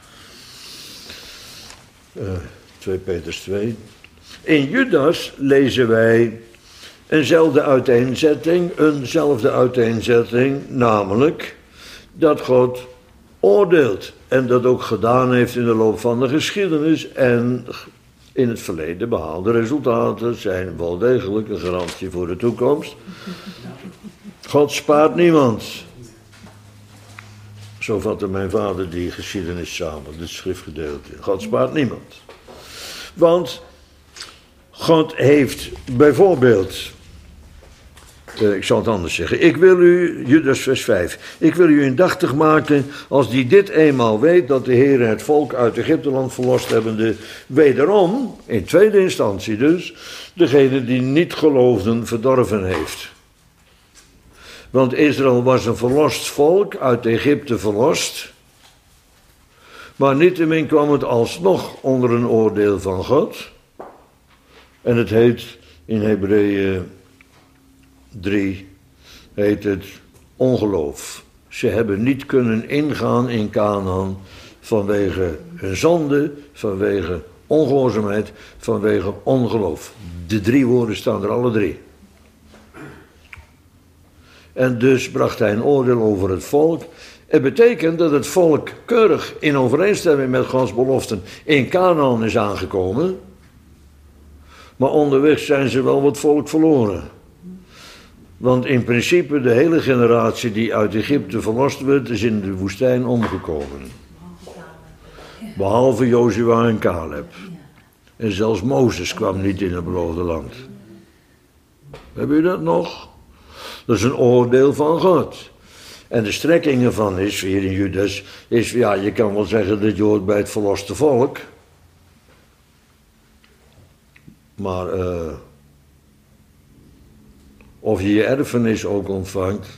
Speaker 1: uh, twee Petrus twee. In Judas lezen wij eenzelfde uiteenzetting, eenzelfde uiteenzetting, namelijk dat God oordeelt en dat ook gedaan heeft in de loop van de geschiedenis en in het verleden behaalde resultaten zijn wel degelijk een garantie voor de toekomst. God spaart niemand. Zo vatte mijn vader die geschiedenis samen, dit schriftgedeelte. God spaart niemand. Want God heeft bijvoorbeeld, uh, ik zal het anders zeggen, ik wil u, Judas vers vijf, ik wil u indachtig maken als die dit eenmaal weet dat de Heer het volk uit Egypteland verlost hebbende, wederom, in tweede instantie dus, degene die niet geloofden verdorven heeft. Want Israël was een verlost volk, uit Egypte verlost. Maar niettemin kwam het alsnog onder een oordeel van God. En het heet in Hebreeën drie, heet het ongeloof. Ze hebben niet kunnen ingaan in Kanaan vanwege hun zonde, vanwege ongehoorzaamheid, vanwege ongeloof. De drie woorden staan er alle drie. En dus bracht hij een oordeel over het volk. Het betekent dat het volk keurig in overeenstemming met Gods beloften in Kanaan is aangekomen. Maar onderweg zijn ze wel wat volk verloren. Want in principe de hele generatie die uit Egypte verlost werd, is in de woestijn omgekomen. Behalve Jozua en Caleb. En zelfs Mozes kwam niet in het beloofde land. Heb u dat nog? Dat is een oordeel van God. En de strekking ervan is, hier in Judas, is, ja, je kan wel zeggen dat je hoort bij het verloste volk. Maar uh, of je je erfenis ook ontvangt.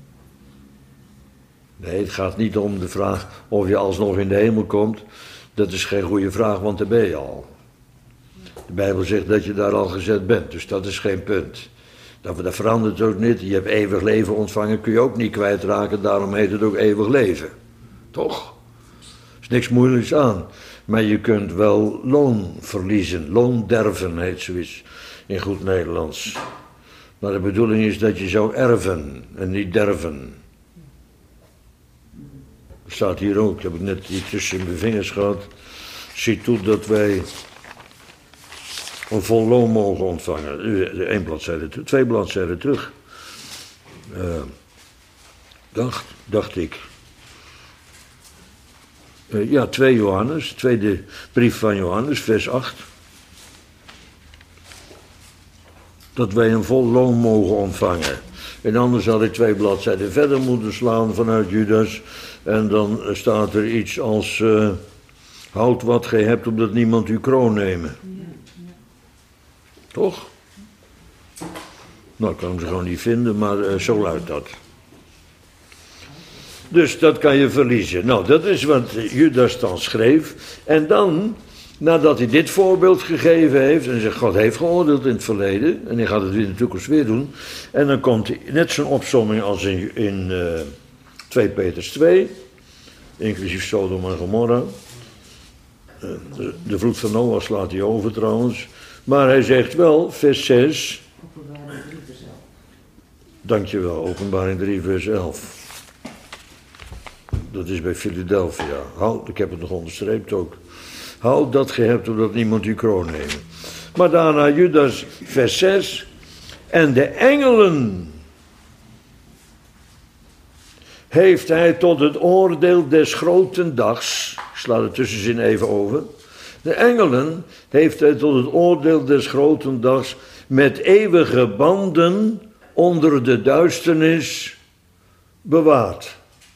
Speaker 1: Nee, het gaat niet om de vraag of je alsnog in de hemel komt. Dat is geen goede vraag, want daar ben je al. De Bijbel zegt dat je daar al gezet bent, dus dat is geen punt. Dat, dat verandert ook niet. Je hebt eeuwig leven ontvangen, kun je ook niet kwijtraken, daarom heet het ook eeuwig leven. Toch? Er is niks moeilijks aan. Maar je kunt wel loon verliezen, loonderven heet zoiets in goed Nederlands. Maar de bedoeling is dat je zou erven en niet derven. Dat staat hier ook, heb ik net hier tussen mijn vingers gehad. Zie toe dat wij een vol loon mogen ontvangen. Eén bladzijde, twee bladzijden terug. Uh, dacht, dacht ik. Uh, ja, twee Johannes, tweede brief van Johannes, vers acht. Dat wij een vol loon mogen ontvangen. En anders had ik twee bladzijden verder moeten slaan vanuit Judas. En dan staat er iets als, uh, houd wat gij hebt, opdat niemand uw kroon nemen. Ja, ja. Toch? Nou, ik kan hem ze gewoon niet vinden, maar uh, zo luidt dat. Dus dat kan je verliezen. Nou, dat is wat Judas dan schreef. En dan, nadat hij dit voorbeeld gegeven heeft, en zegt, God heeft geoordeeld in het verleden, en hij gaat het weer in de toekomst weer doen. En dan komt hij net zo'n opsomming als in, in uh, twee Petrus twee, inclusief Sodom en Gomorra. Uh, de, de vloed van Noach slaat hij over trouwens. Maar hij zegt wel, vers zes. Openbaring drie vers elf. Dankjewel, Openbaring drie vers elf. Dat is bij Philadelphia. Houd, ik heb het nog onderstreept ook. Houd dat ge hebt, opdat niemand uw kroon neemt. Maar daarna Judas vers zes. En de engelen heeft hij tot het oordeel des groten dags. Ik sla de tussenzin even over. De engelen heeft hij tot het oordeel des groten dags met eeuwige banden onder de duisternis bewaard.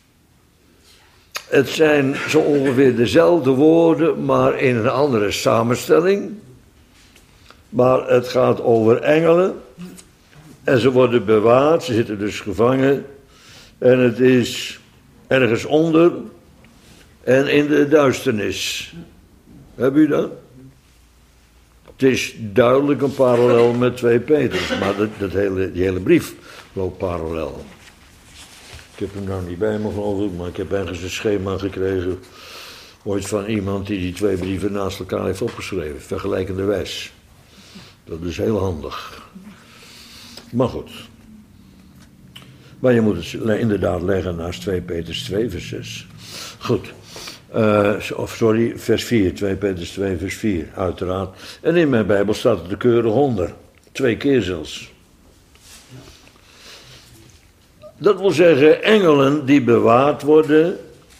Speaker 1: Het zijn zo ongeveer dezelfde woorden, maar in een andere samenstelling. Maar het gaat over engelen. En ze worden bewaard, ze zitten dus gevangen. En het is ergens onder en in de duisternis. Heb u dat? Het is duidelijk een parallel met twee Petrus, maar dat, dat hele, die hele brief loopt parallel. Ik heb hem nou niet bij me geloof ik, maar ik heb ergens een schema gekregen, ooit van iemand die die twee brieven naast elkaar heeft opgeschreven, vergelijkenderwijs. Dat is heel handig. Maar goed. Maar je moet het inderdaad leggen naast twee Petrus twee vers zes. Goed. Uh, of sorry, vers vier, twee Petrus twee vers vier, uiteraard. En in mijn Bijbel staat het er keurig onder. Twee keer zelfs. Dat wil zeggen, engelen die bewaard worden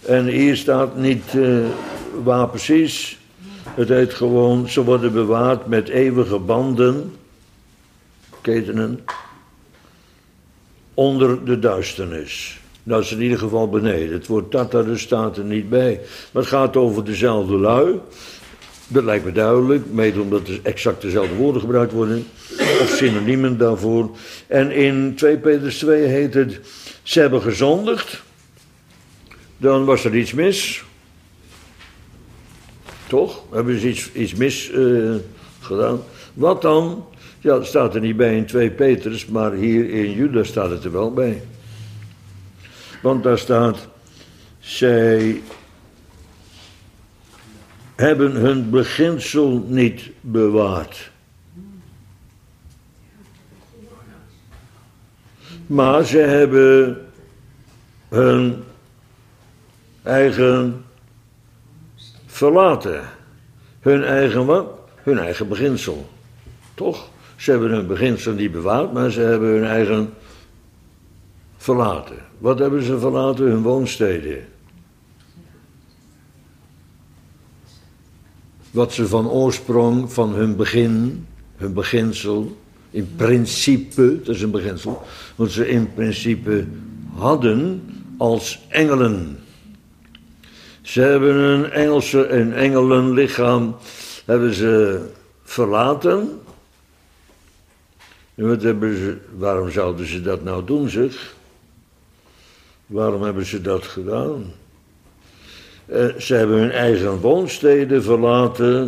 Speaker 1: En hier staat niet uh, waar precies. Het heet gewoon, ze worden bewaard met eeuwige banden, ketenen, onder de duisternis. Dat is in ieder geval beneden. Het woord Tatar staat er niet bij. Maar het gaat over dezelfde lui. Dat lijkt me duidelijk, mede omdat er exact dezelfde woorden gebruikt worden. Of synoniemen daarvoor. En in twee Petrus twee heet het, ze hebben gezondigd. Dan was er iets mis. Toch? Hebben ze iets, iets mis uh, gedaan. Wat dan? Ja, dat staat er niet bij in twee Petrus, maar hier in Judas staat het er wel bij. Want daar staat, zij hebben hun beginsel niet bewaard. Maar ze hebben hun eigen verlaten. Hun eigen wat? Hun eigen beginsel. Toch? Ze hebben hun beginsel niet bewaard, maar ze hebben hun eigen verlaten. Wat hebben ze verlaten? Hun woonsteden. Wat ze van oorsprong, van hun begin, hun beginsel, in principe, dat is een beginsel, wat ze in principe hadden als engelen. Ze hebben een Engelse, een engelenlichaam, hebben ze verlaten. En wat hebben ze, waarom zouden ze dat nou doen, zeg? Waarom hebben ze dat gedaan? Uh, ze hebben hun eigen woonsteden verlaten.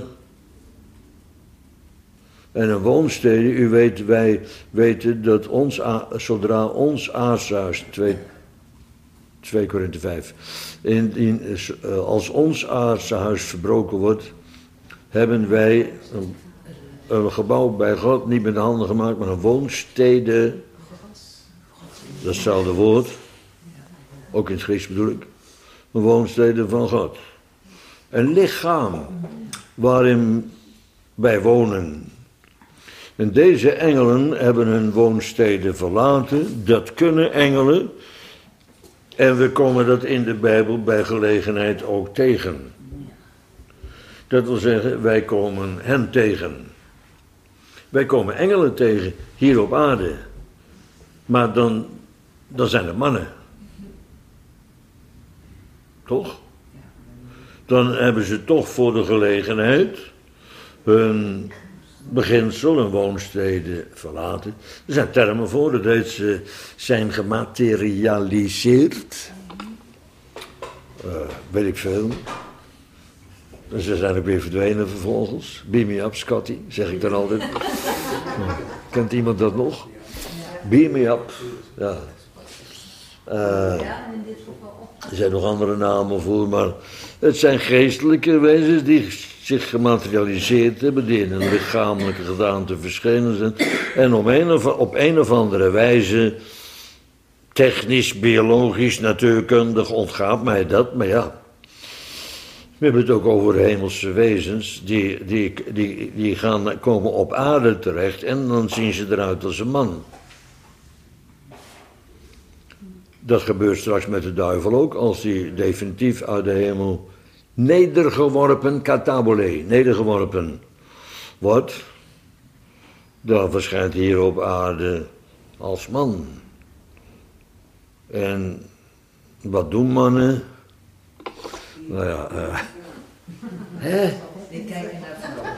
Speaker 1: En een woonstede, u weet, wij weten dat ons, zodra ons aardhuis, twee Korinthe vijf, in, in, uh, als ons aardse huis verbroken wordt, hebben wij een, een gebouw bij God, niet met de handen gemaakt, maar een woonstede, dat is hetzelfde woord, ook in het Grieks bedoel ik, een woonstede van God. Een lichaam waarin wij wonen. En deze engelen hebben hun woonsteden verlaten, dat kunnen engelen. En we komen dat in de Bijbel bij gelegenheid ook tegen. Dat wil zeggen, wij komen hen tegen. Wij komen engelen tegen, hier op aarde. Maar dan, dan zijn het mannen. Toch? Dan hebben ze toch voor de gelegenheid hun beginsel, hun woonsteden verlaten. Er zijn termen voor, dat heet ze zijn gematerialiseerd. Uh, weet ik veel. En ze zijn ook weer verdwenen vervolgens. Beam me up, Scotty, zeg ik dan altijd. Kent iemand dat nog? Beam me up, ja. Uh, er zijn nog andere namen voor, maar het zijn geestelijke wezens die zich gematerialiseerd hebben, die in een lichamelijke gedaante verschenen zijn en op een of, op een of andere wijze, technisch, biologisch, natuurkundig ontgaat mij dat, maar ja, we hebben het ook over hemelse wezens, die, die, die, die gaan, komen op aarde terecht en dan zien ze eruit als een man. Dat gebeurt straks met de duivel ook, als hij definitief uit de hemel nedergeworpen, katabole, nedergeworpen wordt. Dan verschijnt hij hier op aarde als man. En wat doen mannen? Nou ja, uh, hè?
Speaker 2: Die kijken naar vrouwen.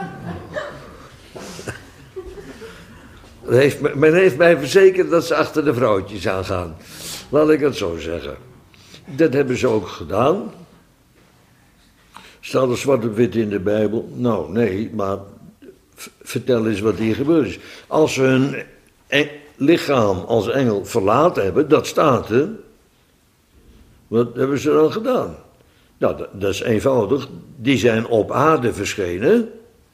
Speaker 1: Heeft, men heeft mij verzekerd dat ze achter de vrouwtjes aangaan. Laat ik het zo zeggen. Dat hebben ze ook gedaan. Staat er zwart op wit in de Bijbel? Nou, nee, maar v- vertel eens wat hier gebeurd is. Als ze hun en- lichaam als engel verlaten hebben, dat staat er. Wat hebben ze dan gedaan? Nou, dat, dat is eenvoudig. Die zijn op aarde verschenen.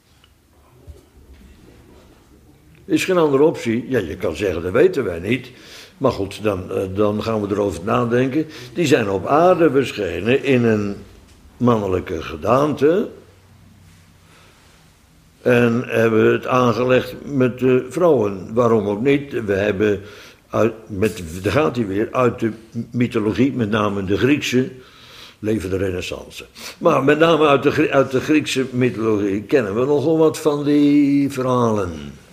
Speaker 1: Is geen andere optie. Ja, je kan zeggen, dat weten wij niet. Maar goed, dan, dan gaan we erover nadenken. Die zijn op aarde verschenen in een mannelijke gedaante. En hebben het aangelegd met de vrouwen. Waarom ook niet? We hebben, uit, met, daar gaat hij weer, uit de mythologie, met name de Griekse. Leven de renaissance. Maar met name uit de, uit de Griekse mythologie kennen we nogal wat van die verhalen.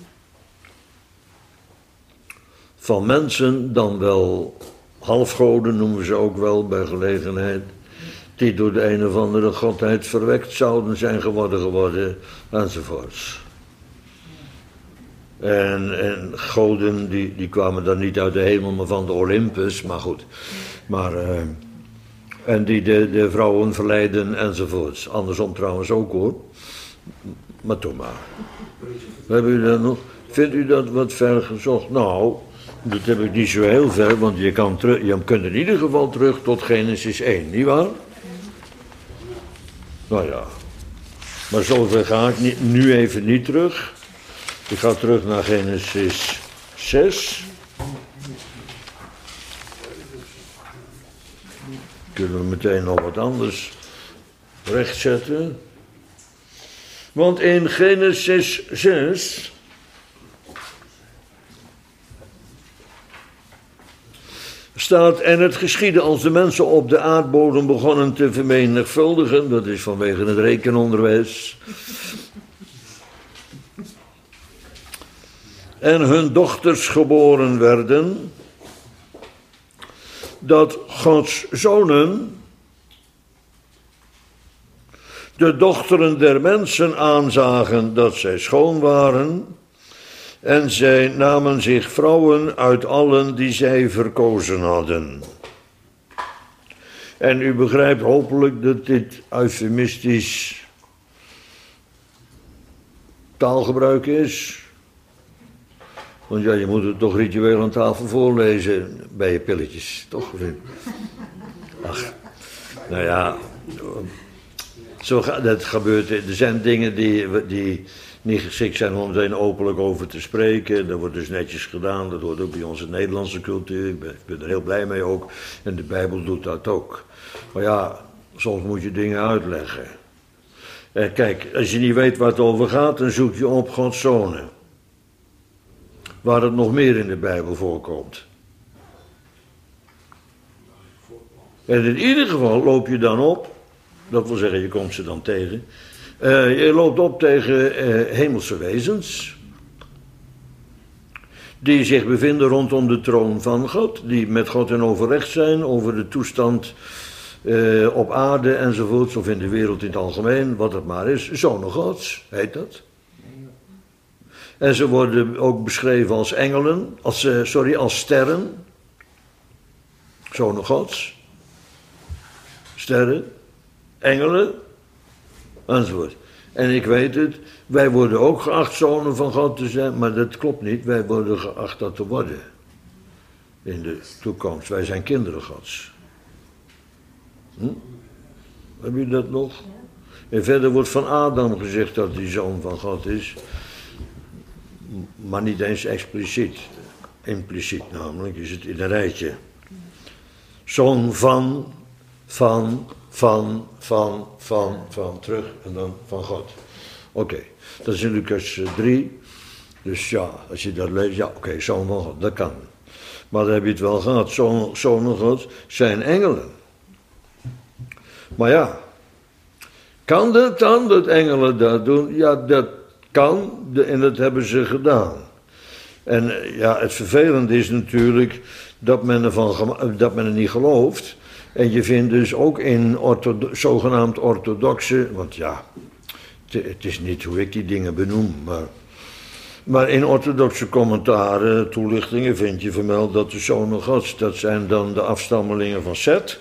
Speaker 1: Van mensen, dan wel halfgoden noemen we ze ook wel bij gelegenheid, die door de een of andere godheid verwekt zouden zijn geworden geworden, enzovoorts. En, en goden, die, die kwamen dan niet uit de hemel, maar van de Olympus, maar goed. Maar, uh, en die de, de vrouwen verleiden, enzovoorts. Andersom trouwens ook hoor. Maar toch maar. Hebben u dat nog? Vindt u dat wat ver gezocht? Nou, dat heb ik niet zo heel ver, want je, kan terug, je kunt in ieder geval terug tot Genesis één, nietwaar? Nou ja. Maar zover ga ik niet, nu even niet terug. Ik ga terug naar Genesis zes. Kunnen we meteen nog wat anders rechtzetten. Want in Genesis zes staat: en het geschiedde als de mensen op de aardbodem begonnen te vermenigvuldigen. Dat is vanwege het rekenonderwijs. En hun dochters geboren werden, dat Gods zonen de dochteren der mensen aanzagen dat zij schoon waren, en zij namen zich vrouwen uit allen die zij verkozen hadden. En u begrijpt hopelijk dat dit eufemistisch taalgebruik is. Want ja, je moet het toch ritueel aan tafel voorlezen bij je pilletjes, toch? Ach, nou ja, zo gaat, dat gebeurt. Er zijn dingen die, die niet geschikt zijn om er openlijk over te spreken. Dat wordt dus netjes gedaan, dat hoort ook bij onze Nederlandse cultuur. Ik ben, ik ben er heel blij mee ook. En de Bijbel doet dat ook. Maar ja, soms moet je dingen uitleggen. En kijk, als je niet weet waar het over gaat, dan zoek je op Gods zonen. Waar het nog meer in de Bijbel voorkomt. En in ieder geval loop je dan op, dat wil zeggen je komt ze dan tegen, uh, je loopt op tegen uh, hemelse wezens, die zich bevinden rondom de troon van God, die met God in overleg zijn over de toestand uh, op aarde enzovoorts, of in de wereld in het algemeen, wat het maar is, zonen Gods, heet dat. En ze worden ook beschreven als engelen, als, uh, sorry, als sterren. Zonen Gods. Sterren. Engelen. Enzovoort. En ik weet het, wij worden ook geacht zonen van God te zijn, maar dat klopt niet. Wij worden geacht dat te worden. In de toekomst. Wij zijn kinderen Gods. Hm? Heb je dat nog? En verder wordt van Adam gezegd dat hij zoon van God is. Maar niet eens expliciet. Impliciet namelijk is het in een rijtje. Zoon van, van, van, van, van, van, terug en dan van God. Oké, okay. Dat is in Lucas drie. Dus ja, als je dat leest, ja oké, okay, zoon van God, dat kan. Maar dan heb je het wel gehad. Zoon, zonen God zijn engelen. Maar ja, kan het dan dat engelen dat doen? Ja, dat kan, en dat hebben ze gedaan. En ja, het vervelende is natuurlijk dat men ervan, dat men er niet gelooft. En je vindt dus ook in orthodo- zogenaamd orthodoxe, want ja, het, het is niet hoe ik die dingen benoem, maar, maar in orthodoxe commentaren, toelichtingen, vind je vermeld dat de zonen Gods, dat zijn dan de afstammelingen van Seth.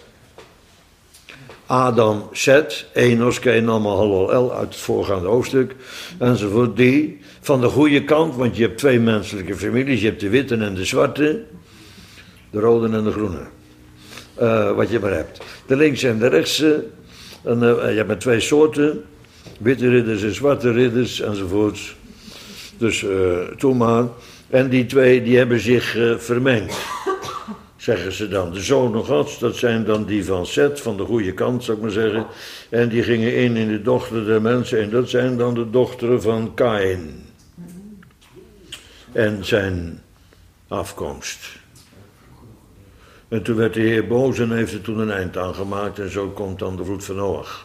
Speaker 1: Adam, Seth, Enos, ken allemaal Hallel uit het voorgaande hoofdstuk, enzovoort, die van de goede kant, want je hebt twee menselijke families, je hebt de witte en de zwarte, de rode en de groene, uh, wat je maar hebt. De linkse en de rechtse, en, uh, je hebt maar twee soorten, witte ridders en zwarte ridders, enzovoort. Dus uh, toen maar, en die twee die hebben zich uh, vermengd. Zeggen ze dan. De zonen Gods, dat zijn dan die van Seth, van de goede kant zou ik maar zeggen. En die gingen in in de dochter der mensen. En dat zijn dan de dochteren van Kaïn. En zijn afkomst. En toen werd de Heer boos en heeft er toen een eind aan gemaakt en zo komt dan de vloed van Noach.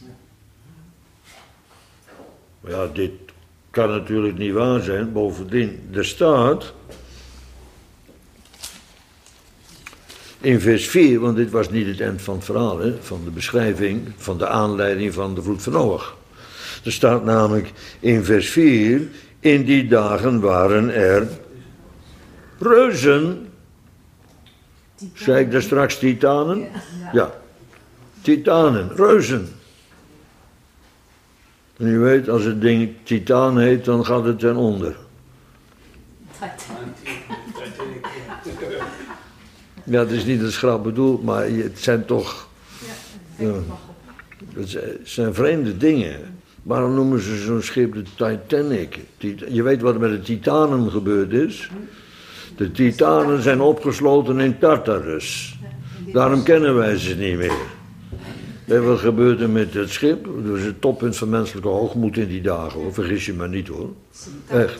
Speaker 1: Maar ja, dit kan natuurlijk niet waar zijn. Bovendien, er staat in vers vier, want dit was niet het eind van het verhaal, hè, van de beschrijving, van de aanleiding van de vloed van Noach. Er staat namelijk in vers vier, in die dagen waren er reuzen. Zei ik daar straks titanen?
Speaker 3: Ja.
Speaker 1: Ja, titanen, reuzen. En u weet, als het ding titaan heet, dan gaat het ten onder. Ja, het is niet als grap bedoeld, maar het zijn toch... Ja, het zijn vreemde dingen. Waarom noemen ze zo'n schip de Titanic? Je weet wat er met de titanen gebeurd is? De titanen zijn opgesloten in Tartarus. Daarom kennen wij ze niet meer. En wat gebeurt er met het schip? Dat is het toppunt van menselijke hoogmoed in die dagen, hoor. Vergis je maar niet, hoor. Echt.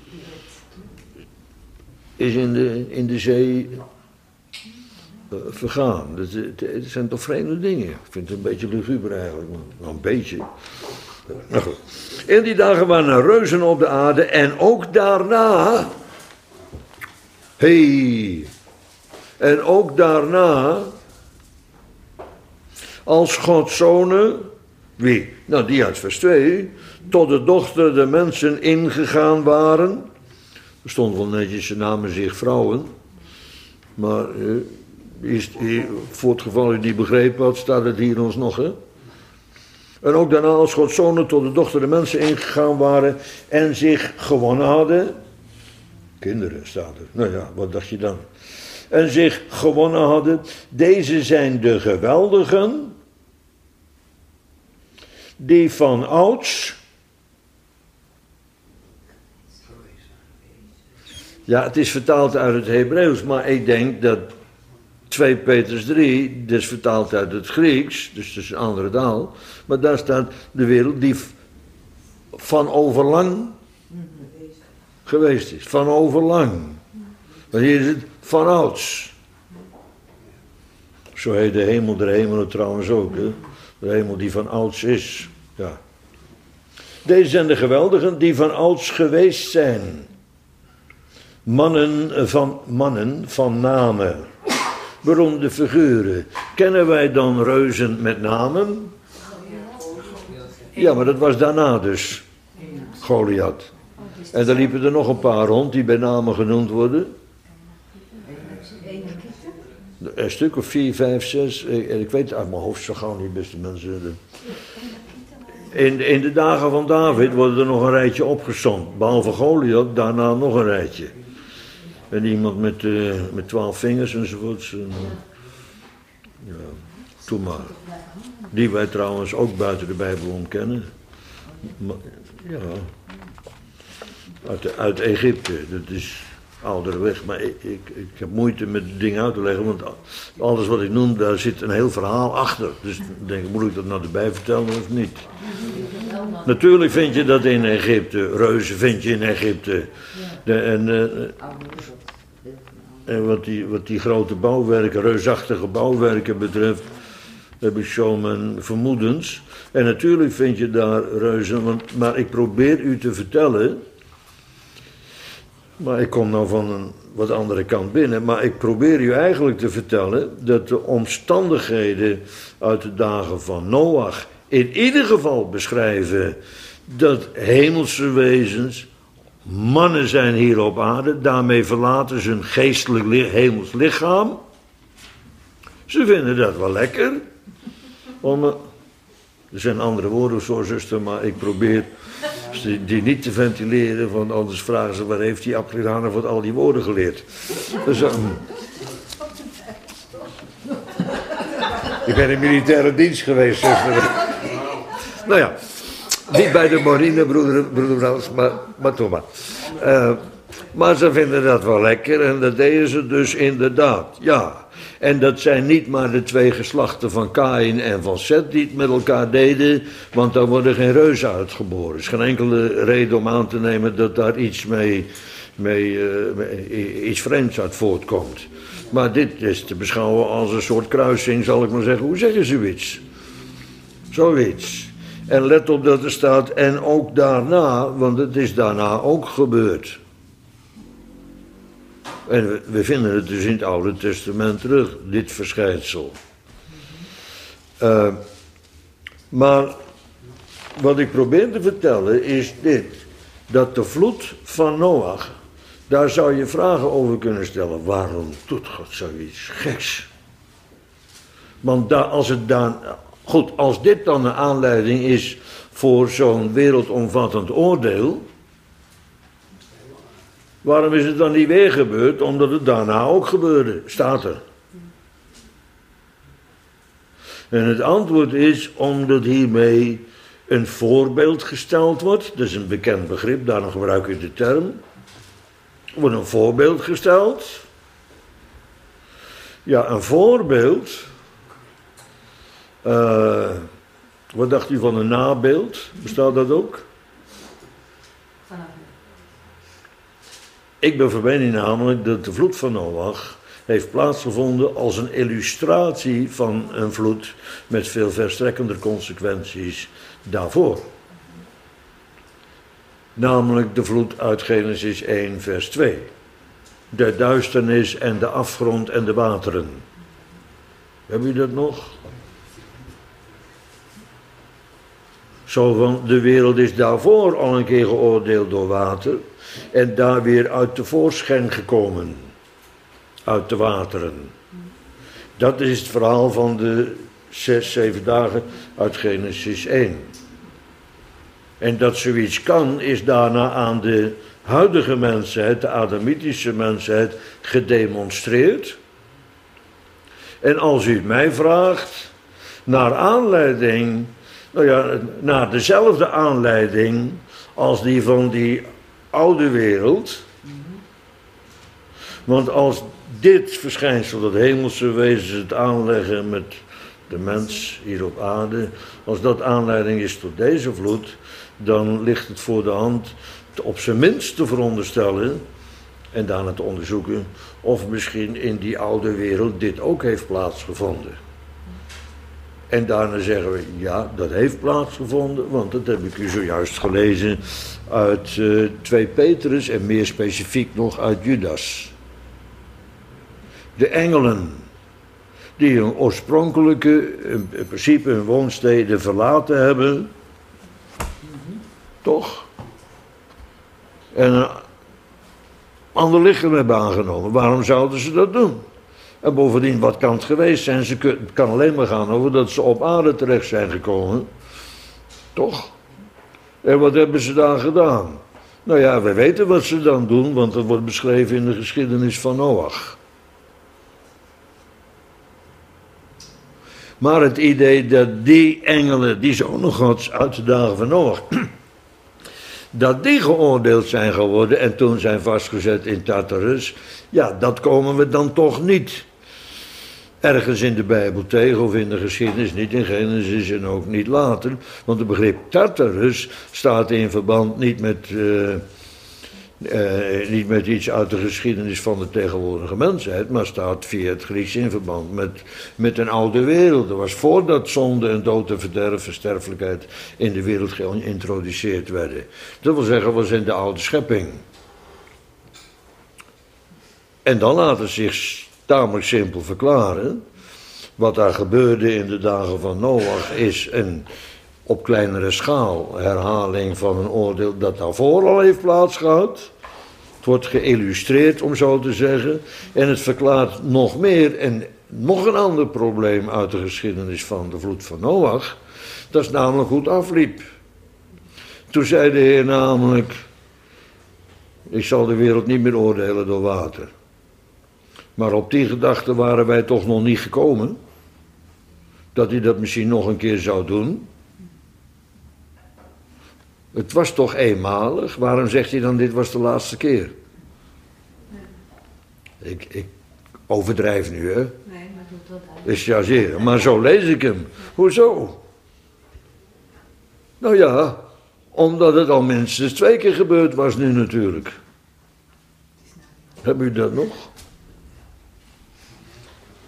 Speaker 1: Is in de, in de zee uh, vergaan. Dat, het zijn toch vreemde dingen. Ik vind het een beetje luguber eigenlijk. Maar nou, een beetje. Nou goed. In die dagen waren er reuzen op de aarde en ook daarna... Hey, en ook daarna, als Gods zonen, wie? Nou, die uit vers twee, tot de dochter de mensen ingegaan waren. Er stond wel netjes, ze namen zich vrouwen. Maar eh, is, hier, voor het geval u die begrepen had, staat het hier ons nog, hè? En ook daarna, als Gods zonen tot de dochter de mensen ingegaan waren en zich gewonnen hadden... Kinderen staat er. Nou ja, wat dacht je dan? En zich gewonnen hadden. Deze zijn de geweldigen. Die van ouds. Ja, het is vertaald uit het Hebreeuws. Maar ik denk dat twee Petrus drie. Dat is vertaald uit het Grieks. Dus dat is een andere taal. Maar daar staat de wereld die van overlang... geweest is, van overlang. Maar hier is het van ouds. Zo heet de hemel der hemelen trouwens ook, hè? De hemel die van ouds is. Ja. Deze zijn de geweldigen die van ouds geweest zijn. Mannen van, mannen van namen. Beroemde figuren. Kennen wij dan reuzen met namen? Ja, maar dat was daarna dus. Goliath. En dan liepen er nog een paar rond die bij namen genoemd worden. Een stuk of vier, vijf, zes. Ik, ik weet het uit mijn hoofd zo gauw niet, beste mensen. In, in de dagen van David worden er nog een rijtje opgesomd. Behalve Goliath, daarna nog een rijtje. En iemand met, uh, met twaalf vingers enzovoorts. En, uh, ja, doe maar. Die wij trouwens ook buiten de Bijbel om kennen. Maar, ja... Uit, uit Egypte, dat is ouderweg, maar ik, ik, ik heb moeite met het ding uit te leggen, want alles wat ik noem, daar zit een heel verhaal achter. Dus dan denk ik, moet ik dat nou erbij vertellen of niet? Natuurlijk vind je dat in Egypte, reuzen vind je in Egypte. De, en uh, en wat, die, wat die grote bouwwerken, reusachtige bouwwerken betreft, heb ik zo mijn vermoedens. En natuurlijk vind je daar reuzen, want, maar ik probeer u te vertellen... Maar ik kom nou van een wat andere kant binnen. Maar ik probeer u eigenlijk te vertellen dat de omstandigheden uit de dagen van Noach in ieder geval beschrijven dat hemelse wezens mannen zijn hier op aarde. Daarmee verlaten ze hun geestelijk li- hemels lichaam. Ze vinden dat wel lekker. Om, er zijn andere woorden zo, zuster, maar ik probeer... Die, die niet te ventileren, want anders vragen ze... waar heeft die Aprilhaner voor al die woorden geleerd? Dus, um, ik ben in militaire dienst geweest. Dus, nou ja, niet bij de marine, broeder, broeder Frans, maar, maar toch maar. Uh, maar ze vinden dat wel lekker en dat deden ze dus inderdaad, ja. En dat zijn niet maar de twee geslachten van Kaïn en van Seth die het met elkaar deden, want daar worden geen reuzen uitgeboren. Er is geen enkele reden om aan te nemen dat daar iets mee, mee, uh, mee iets vreemds uit voortkomt. Maar dit is te beschouwen als een soort kruising, zal ik maar zeggen. Hoe zeg je zoiets? Zoiets. En let op dat er staat, en ook daarna, want het is daarna ook gebeurd. En we, we vinden het dus in het Oude Testament terug, dit verschijnsel. Uh, maar wat ik probeer te vertellen is dit. Dat de vloed van Noach, daar zou je vragen over kunnen stellen. Waarom doet God zoiets geks? Want daar, als het dan, goed, als dit dan een aanleiding is voor zo'n wereldomvattend oordeel, waarom is het dan niet weer gebeurd? Omdat het daarna ook gebeurde, staat er. En het antwoord is omdat hiermee een voorbeeld gesteld wordt. Dat is een bekend begrip, daarom gebruik ik de term. Er wordt een voorbeeld gesteld. Ja, een voorbeeld. Uh, wat dacht u van een nabeeld? Bestaat dat ook? Ik ben van mening namelijk dat de vloed van Noach heeft plaatsgevonden als een illustratie van een vloed met veel verstrekkender consequenties daarvoor. Namelijk de vloed uit Genesis één vers twee. De duisternis en de afgrond en de wateren. Heb je dat nog? Zo van, de wereld is daarvoor al een keer geoordeeld door water en daar weer uit tevoorschijn gekomen. Uit de wateren. Dat is het verhaal van de zes, zeven dagen uit Genesis één. En dat zoiets kan, is daarna aan de huidige mensheid, de Adamitische mensheid, gedemonstreerd. En als u het mij vraagt, naar aanleiding, nou ja, naar dezelfde aanleiding als die van die oude wereld. Want als dit verschijnsel, dat hemelse wezen, het aanleggen met de mens hier op aarde, als dat aanleiding is tot deze vloed, dan ligt het voor de hand te, op zijn minst te veronderstellen en daarna te onderzoeken of misschien in die oude wereld dit ook heeft plaatsgevonden. En daarna zeggen we, ja, dat heeft plaatsgevonden, want dat heb ik u zojuist gelezen uit uh, twee Petrus en meer specifiek nog uit Judas. De engelen die hun oorspronkelijke, in principe hun woonsteden verlaten hebben, toch? En een ander lichaam hebben aangenomen. Waarom zouden ze dat doen? En bovendien, wat kan het geweest zijn? Ze kun, het kan alleen maar gaan over dat ze op aarde terecht zijn gekomen. Toch? En wat hebben ze dan gedaan? Nou ja, we weten wat ze dan doen, want dat wordt beschreven in de geschiedenis van Noach. Maar het idee dat die engelen, die zonen Gods uit de dagen van Noach, dat die geoordeeld zijn geworden en toen zijn vastgezet in Tartarus, ja, dat komen we dan toch niet ergens in de Bijbel tegen of in de geschiedenis, niet in Genesis en ook niet later. Want het begrip Tartarus staat in verband niet met, uh, uh, niet met iets uit de geschiedenis van de tegenwoordige mensheid, maar staat via het Grieks in verband met, met een oude wereld. Dat was voordat zonde en dood en verderf en sterfelijkheid in de wereld geïntroduceerd werden. Dat wil zeggen, was in de oude schepping. En dan laat het zich tamelijk simpel verklaren. Wat daar gebeurde in de dagen van Noach is een op kleinere schaal herhaling van een oordeel dat daarvoor al heeft plaatsgehad. Het wordt geïllustreerd, om zo te zeggen. En het verklaart nog meer en nog een ander probleem uit de geschiedenis van de vloed van Noach. Dat is namelijk hoe het afliep. Toen zei de Heer namelijk, ik zal de wereld niet meer oordelen door water. Maar op die gedachte waren wij toch nog niet gekomen. Dat hij dat misschien nog een keer zou doen. Het was toch eenmalig. Waarom zegt hij dan dit was de laatste keer? Ik, ik overdrijf nu, hè?
Speaker 3: Nee, maar doet dat uit.
Speaker 1: Is ja zeer. Maar zo lees ik hem. Hoezo? Nou ja, omdat het al minstens twee keer gebeurd was nu natuurlijk. Hebben u dat nog?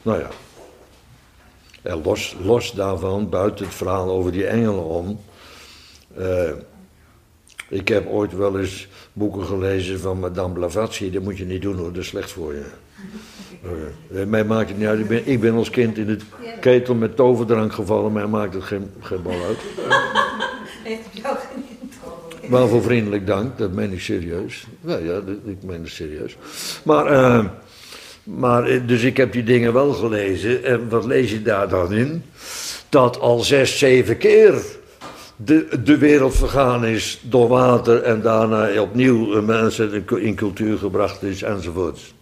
Speaker 1: Nou ja. En los, los daarvan, buiten het verhaal over die engelen om. Uh, ik heb ooit wel eens boeken gelezen van Madame Blavatsky. Dat moet je niet doen hoor, dat is slecht voor je. Uh, mij maakt het niet uit. Ik ben, ik ben als kind in de ketel met toverdrank gevallen. Mij maakt het geen, geen bal uit.
Speaker 3: Heeft het jou geen indruk?
Speaker 1: Waarvoor vriendelijk dank, dat meen ik serieus. Ja, ja, ik meen het serieus. Maar, uh, maar, dus ik heb die dingen wel gelezen. En wat lees je daar dan in? Dat al zes, zeven keer de, de wereld vergaan is door water en daarna opnieuw mensen in cultuur gebracht is enzovoort.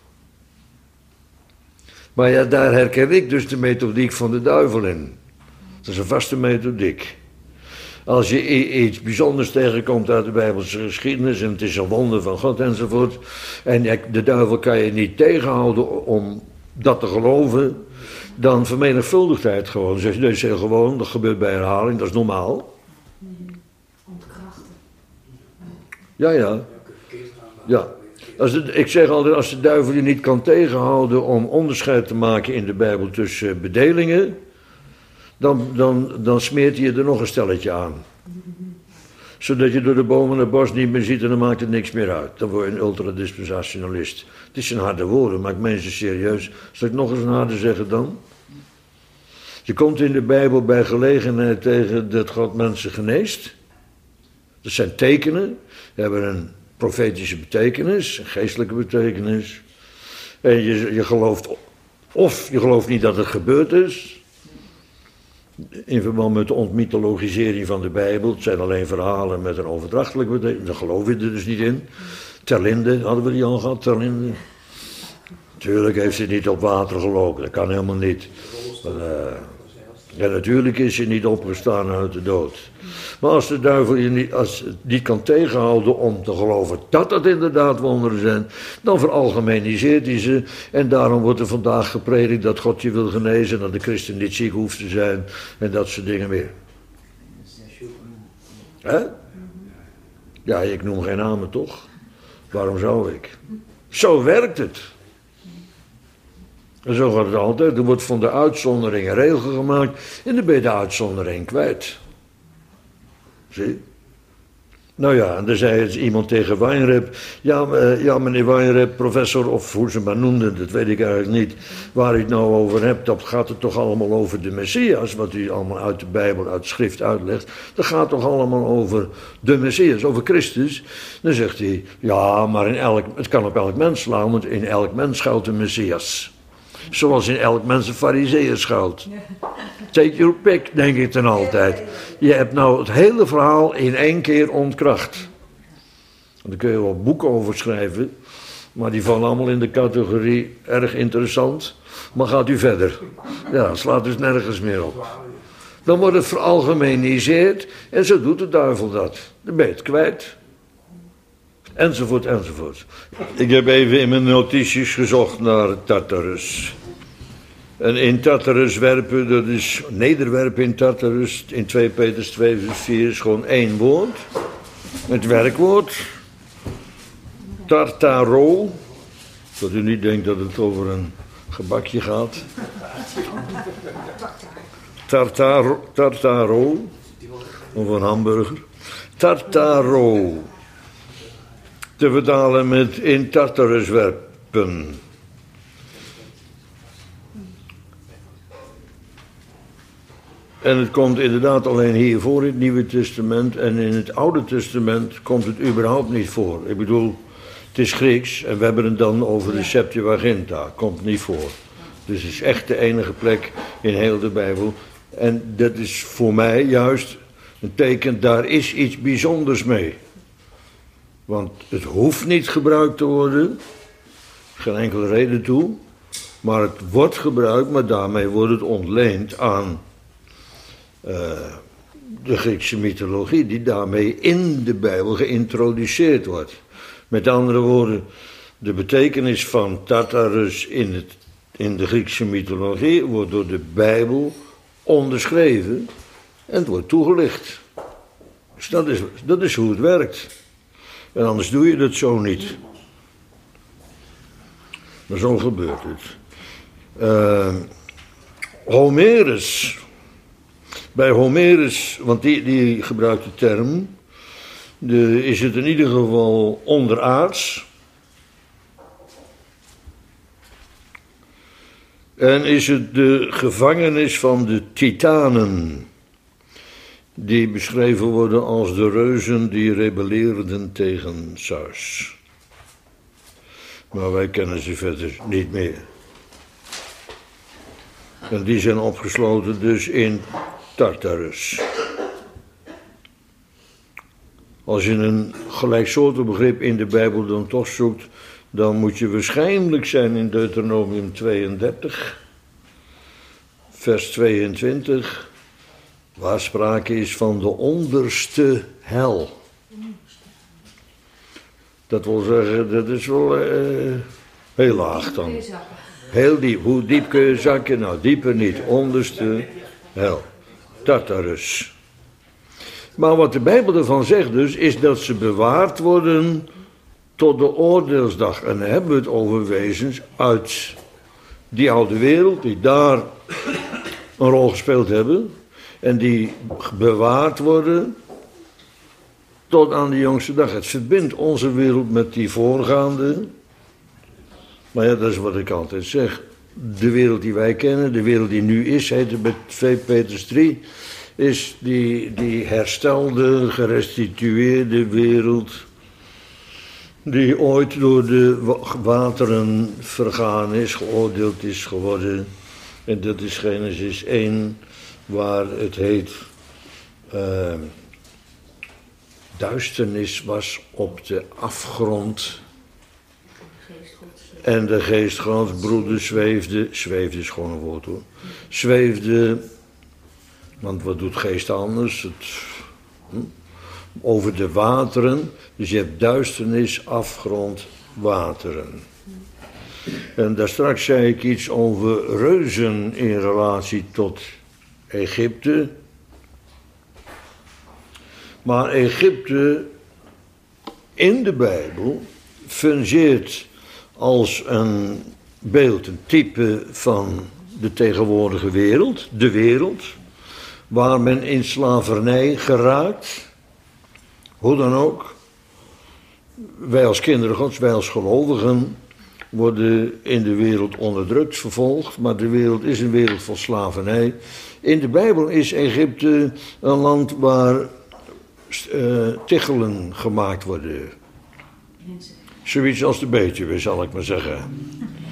Speaker 1: Maar ja, daar herken ik dus de methodiek van de duivel in. Dat is een vaste methodiek. Als je iets bijzonders tegenkomt uit de Bijbelse geschiedenis en het is een wonder van God enzovoort, en de duivel kan je niet tegenhouden om dat te geloven, dan vermenigvuldigt hij het gewoon. Zeg je zeg gewoon, dat gebeurt bij herhaling, dat is normaal.
Speaker 3: Ontkrachten.
Speaker 1: Ja, ja. Ja. Als het, ik zeg altijd, als de duivel je niet kan tegenhouden om onderscheid te maken in de Bijbel tussen bedelingen, dan, dan, dan smeert hij je er nog een stelletje aan. Zodat je door de bomen het bos niet meer ziet en dan maakt het niks meer uit. Dan word je een ultradispensationalist. Het is een harde woorden, maar ik meen ze serieus. Zal ik nog eens een harde zeggen dan? Je komt in de Bijbel bij gelegenheid tegen dat God mensen geneest. Dat zijn tekenen. Die hebben een profetische betekenis, een geestelijke betekenis. En je, je gelooft, of je gelooft niet dat het gebeurd is. In verband met de ontmythologisering van de Bijbel. Het zijn alleen verhalen met een overdrachtelijke betekenis. Daar geloof je er dus niet in. Terlinde, hadden we die al gehad, Terlinde? Natuurlijk heeft ze niet op water gelopen, dat kan helemaal niet. Maar, uh, ja, natuurlijk is ze niet opgestaan uit de dood. Maar als de duivel je niet, als het niet kan tegenhouden om te geloven dat dat inderdaad wonderen zijn, dan veralgemeniseert hij ze. En daarom wordt er vandaag gepredikt dat God je wil genezen, dat de christen niet ziek hoeft te zijn en dat soort dingen meer. Hè? Ja, ik noem geen namen toch? Waarom zou ik? Zo werkt het. En zo gaat het altijd. Er wordt van de uitzondering een regel gemaakt en dan ben je de uitzondering kwijt. Zie? Nou ja, en dan zei iemand tegen Weinreb, ja, uh, ja meneer Weinreb, professor, of hoe ze maar noemden, dat weet ik eigenlijk niet, waar u het nou over hebt, dat gaat het toch allemaal over de Messias, wat u allemaal uit de Bijbel, uit de schrift uitlegt, dat gaat toch allemaal over de Messias, over Christus. Dan zegt hij, ja, maar in elk, het kan op elk mens slaan, want in elk mens schuilt de Messias. Zoals in elk mens een farizeeër schuilt. Take your pick, denk ik dan altijd. Je hebt nou het hele verhaal in één keer ontkracht. Daar kun je wel boeken over schrijven, maar die vallen allemaal in de categorie erg interessant. Maar gaat u verder. Ja, het slaat dus nergens meer op. Dan wordt het veralgemeniseerd en zo doet de duivel dat. Dan ben je het kwijt. Enzovoort, enzovoort. Ik heb even in mijn notities gezocht naar Tartarus. En in Tartarus werpen, dat is nederwerpen in Tartarus, in twee Petrus twee vers vier is gewoon één woord. Het werkwoord. Tartaro. Dat u niet denkt dat het over een gebakje gaat. Tartaro, tartaro. Of een hamburger. Tartaro. Te vertalen met in Tartarus werpen. En het komt inderdaad alleen hier voor in het Nieuwe Testament. En in het Oude Testament komt het überhaupt niet voor. Ik bedoel, het is Grieks en we hebben het dan over de Septuaginta. Komt niet voor. Dus het is echt de enige plek in heel de Bijbel. En dat is voor mij juist een teken, daar is iets bijzonders mee. Want het hoeft niet gebruikt te worden. Geen enkele reden toe. Maar het wordt gebruikt, maar daarmee wordt het ontleend aan uh, de Griekse mythologie, die daarmee in de Bijbel geïntroduceerd wordt. Met andere woorden, de betekenis van Tartarus in, het, in de Griekse mythologie wordt door de Bijbel onderschreven en het wordt toegelicht. Dus dat is, dat is hoe het werkt. En anders doe je dat zo niet. Maar zo gebeurt het. Uh, Homerus. Bij Homerus, want die, die gebruikt de term, de, is het in ieder geval onderaards. En is het de gevangenis van de titanen, die beschreven worden als de reuzen die rebelleerden tegen Zeus. Maar wij kennen ze verder niet meer. En die zijn opgesloten dus in Tartarus. Als je een gelijksoortig begrip in de Bijbel dan toch zoekt, dan moet je waarschijnlijk zijn in Deuteronomium tweeëndertig, vers tweeëntwintig, waar sprake is van de onderste hel. Dat wil zeggen, dat is wel uh, heel laag dan. Heel diep. Hoe diep kun je zakken? Nou, dieper niet. Onderste hel. Tartarus. Maar wat de Bijbel ervan zegt dus, is dat ze bewaard worden tot de oordeelsdag. En dan hebben we het over wezens uit die oude wereld, die daar een rol gespeeld hebben. En die bewaard worden tot aan de jongste dag. Het verbindt onze wereld met die voorgaande. Maar ja, dat is wat ik altijd zeg. De wereld die wij kennen, de wereld die nu is, heet het bij twee Petrus drie, is die, die herstelde, gerestitueerde wereld, die ooit door de wateren vergaan is, geoordeeld is geworden. En dat is Genesis één, waar het heet, uh, duisternis was op de afgrond. En de geest Gods, broeder, zweefde, zweefde is gewoon een woord hoor, zweefde, want wat doet geest anders? Het, hm, over de wateren, dus je hebt duisternis, afgrond, wateren. En daar straks zei ik iets over reuzen in relatie tot Egypte. Maar Egypte in de Bijbel fungeert als een beeld, een type van de tegenwoordige wereld, de wereld, waar men in slavernij geraakt, hoe dan ook. Wij als kinderen Gods, wij als gelovigen, worden in de wereld onderdrukt, vervolgd, maar de wereld is een wereld van slavernij. In de Bijbel is Egypte een land waar uh, tichelen gemaakt worden. Zoiets als de Betuwe, zal ik maar zeggen.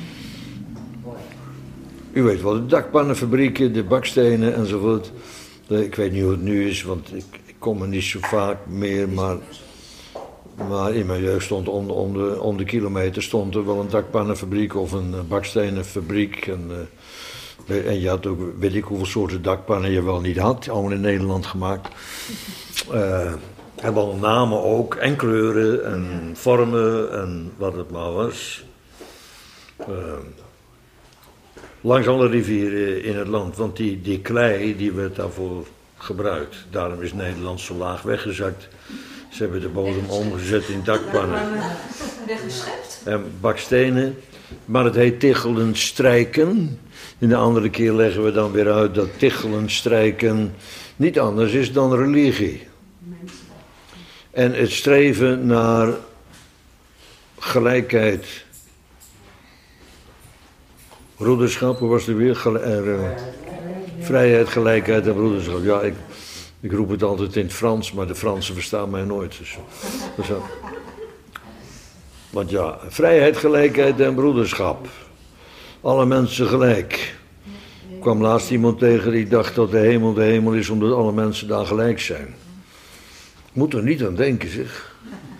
Speaker 1: U weet wel, de dakpannenfabrieken, de bakstenen enzovoort. Ik weet niet hoe het nu is, want ik, ik kom er niet zo vaak meer, maar, maar in mijn jeugd stond om, om, de, om de kilometer stond er wel een dakpannenfabriek of een bakstenenfabriek. En, uh, en je had ook, weet ik hoeveel soorten dakpannen je wel niet had, allemaal in Nederland gemaakt. Uh, En wel namen ook, en kleuren, en vormen, en wat het maar was. Uh, langs alle rivieren in het land, want die, die klei, die werd daarvoor gebruikt. Daarom is Nederland zo laag weggezakt. Ze hebben de bodem omgezet in dakpannen.
Speaker 3: Weggeschept.
Speaker 1: En bakstenen, maar het heet tichelen strijken. En de andere keer leggen we dan weer uit dat tichelen strijken niet anders is dan religie. En het streven naar gelijkheid. Broederschap, hoe was het weer? Gel- er, uh, vrijheid, gelijkheid en broederschap. Ja, ik, ik roep het altijd in het Frans, maar de Fransen verstaan mij nooit. Dus, dus, uh, want ja, vrijheid, gelijkheid en broederschap. Alle mensen gelijk. Ik kwam laatst iemand tegen die dacht dat de hemel de hemel is omdat alle mensen daar gelijk zijn. Moet er niet aan denken, zeg.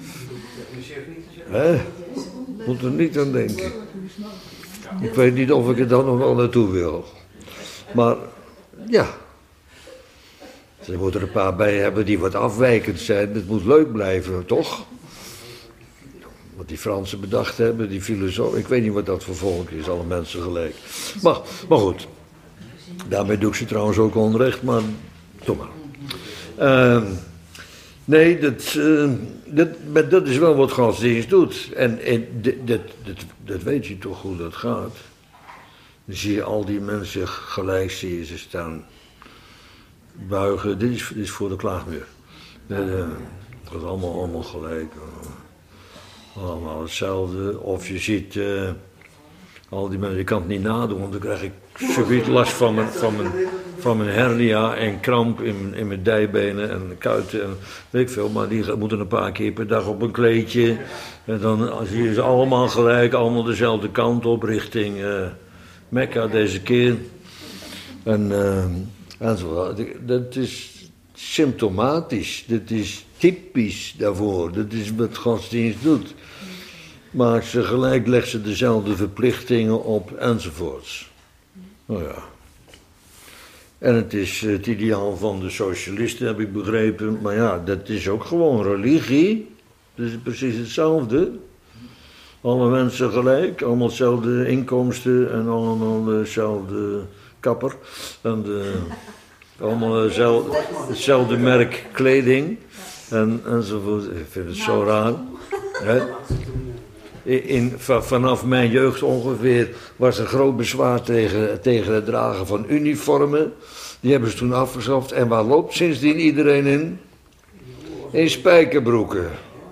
Speaker 1: Hè? Moet er niet aan denken. Ik weet niet of ik er dan nog wel naartoe wil. Maar, ja. Er moeten er een paar bij hebben die wat afwijkend zijn. Het moet leuk blijven, toch? Wat die Fransen bedacht hebben, die filosofen. Ik weet niet wat dat voor volk is, alle mensen gelijk. Maar, maar goed. Daarmee doe ik ze trouwens ook onrecht, maar doe maar. Uh, nee, dat, uh, dat, dat is wel wat godsdienst doet. En, en dat, dat, dat weet je toch hoe dat gaat. Dan zie je al die mensen gelijk, zie je ze staan. Buigen, dit is, dit is voor de klaagmuur. Het was allemaal, allemaal gelijk. Allemaal hetzelfde. Of je ziet uh, al die mensen, ik kan het niet nadoen, want dan krijg ik zoiets last van mijn, van, mijn, van mijn hernia en kramp in, in mijn dijbenen en kuiten en weet ik veel. Maar die moeten een paar keer per dag op een kleedje. En dan zie je ze allemaal gelijk, allemaal dezelfde kant op, richting uh, Mekka deze keer. En, uh, en zo, dat is symptomatisch, dat is typisch daarvoor, dat is wat godsdienst doet. Maar tegelijk legt ze dezelfde verplichtingen op enzovoorts. Nou ja. En het is het ideaal van de socialisten, heb ik begrepen. Maar ja, dat is ook gewoon religie. Dat is precies hetzelfde. Alle mensen gelijk, allemaal hetzelfde inkomsten en allemaal hetzelfde kapper. En de, allemaal hetzelfde, hetzelfde merk kleding en, enzovoort. Ik vind het zo raar. Hè? In, vanaf mijn jeugd ongeveer was er groot bezwaar tegen, tegen het dragen van uniformen. Die hebben ze toen afgeschaft. En waar loopt sindsdien iedereen in? In spijkerbroeken.